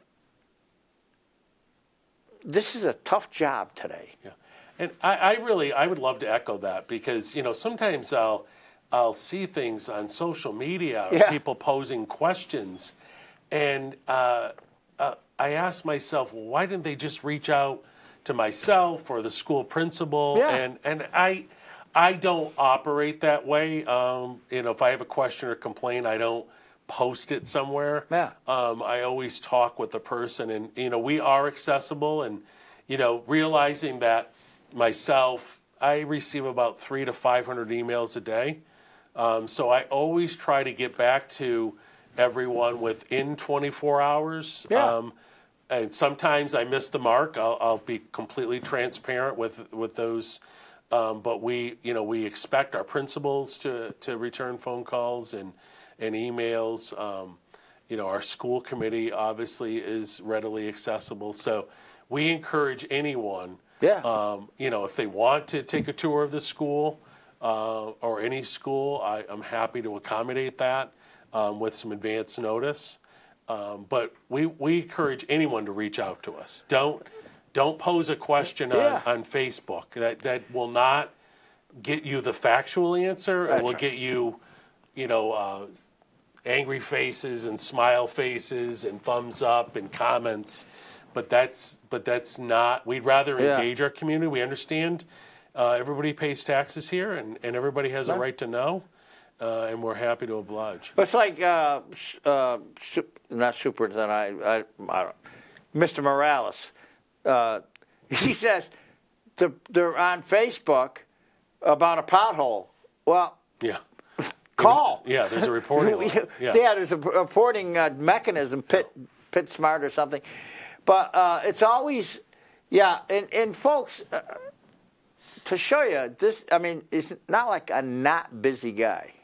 [SPEAKER 2] this is a tough job today.
[SPEAKER 3] Yeah, and I, I really I would love to echo that because you know sometimes I'll I'll see things on social media,
[SPEAKER 2] Yeah.
[SPEAKER 3] people posing questions, and uh, uh, I ask myself, well, why didn't they just reach out to myself or the school principal?
[SPEAKER 2] Yeah.
[SPEAKER 3] And and I I don't operate that way. Um, you know, if I have a question or complaint, I don't post it somewhere.
[SPEAKER 2] Yeah.
[SPEAKER 3] Um, I always talk with the person, and you know, we are accessible, and you know, realizing that myself, I receive about three to five hundred emails a day. Um, so I always try to get back to everyone within twenty-four hours.
[SPEAKER 2] Yeah.
[SPEAKER 3] Um, and sometimes I miss the mark. I'll, I'll be completely transparent with with those. Um, but we, you know, we expect our principals to to return phone calls and and emails. Um, you know, our school committee obviously is readily accessible. So we encourage anyone.
[SPEAKER 2] Yeah.
[SPEAKER 3] Um, you know, if they want to take a tour of the school uh, or any school, I, I'm happy to accommodate that um, with some advance notice. Um, but we, we encourage anyone to reach out to us. Don't don't pose a question
[SPEAKER 2] Yeah.
[SPEAKER 3] on, on Facebook. That that will not get you the factual answer.
[SPEAKER 2] That's
[SPEAKER 3] It will
[SPEAKER 2] right.
[SPEAKER 3] get you, you know, uh, angry faces and smile faces and thumbs up and comments. But that's but that's not. We'd rather
[SPEAKER 2] Yeah.
[SPEAKER 3] engage our community. We understand uh, everybody pays taxes here, and, and everybody has a
[SPEAKER 2] Right.
[SPEAKER 3] right to know, uh, and we're happy to oblige.
[SPEAKER 2] It's like uh, s- uh, su- not superintendent. I, I, I don't, Mister Morales. Uh, he says they're, they're on Facebook about a pothole. Well,
[SPEAKER 3] Yeah.
[SPEAKER 2] call.
[SPEAKER 3] Yeah, there's a reporting line.
[SPEAKER 2] yeah.
[SPEAKER 3] Yeah.
[SPEAKER 2] there's a reporting uh, mechanism, Pit, Pit Smart or something. But uh, it's always, yeah, and, and folks, uh, to show you this, I mean, it's not like a not busy guy,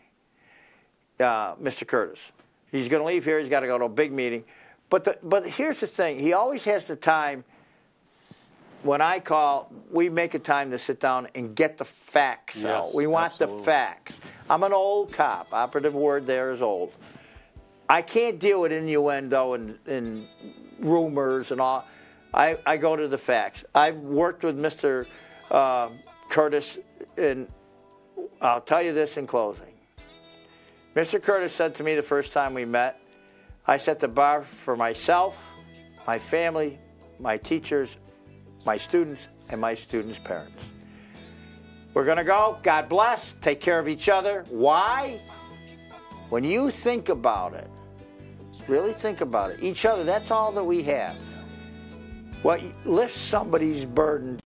[SPEAKER 2] uh, Mister Curtis. He's going to leave here. He's got to go to a big meeting. But the, but here's the thing. He always has the time. When I call, we make a time to sit down and get the facts out.
[SPEAKER 3] Yes,
[SPEAKER 2] We want
[SPEAKER 3] absolutely.
[SPEAKER 2] the facts. I'm an old cop. Operative word there is old. I can't deal with innuendo and, and rumors and all. I, I go to the facts. I've worked with Mister Uh, Curtis, and I'll tell you this in closing. Mister Curtis said to me the first time we met, I set the bar for myself, my family, my teachers, my students, and my students' parents. We're going to go. God bless. Take care of each other. Why? When you think about it, really think about it, each other, that's all that we have. What lifts somebody's burden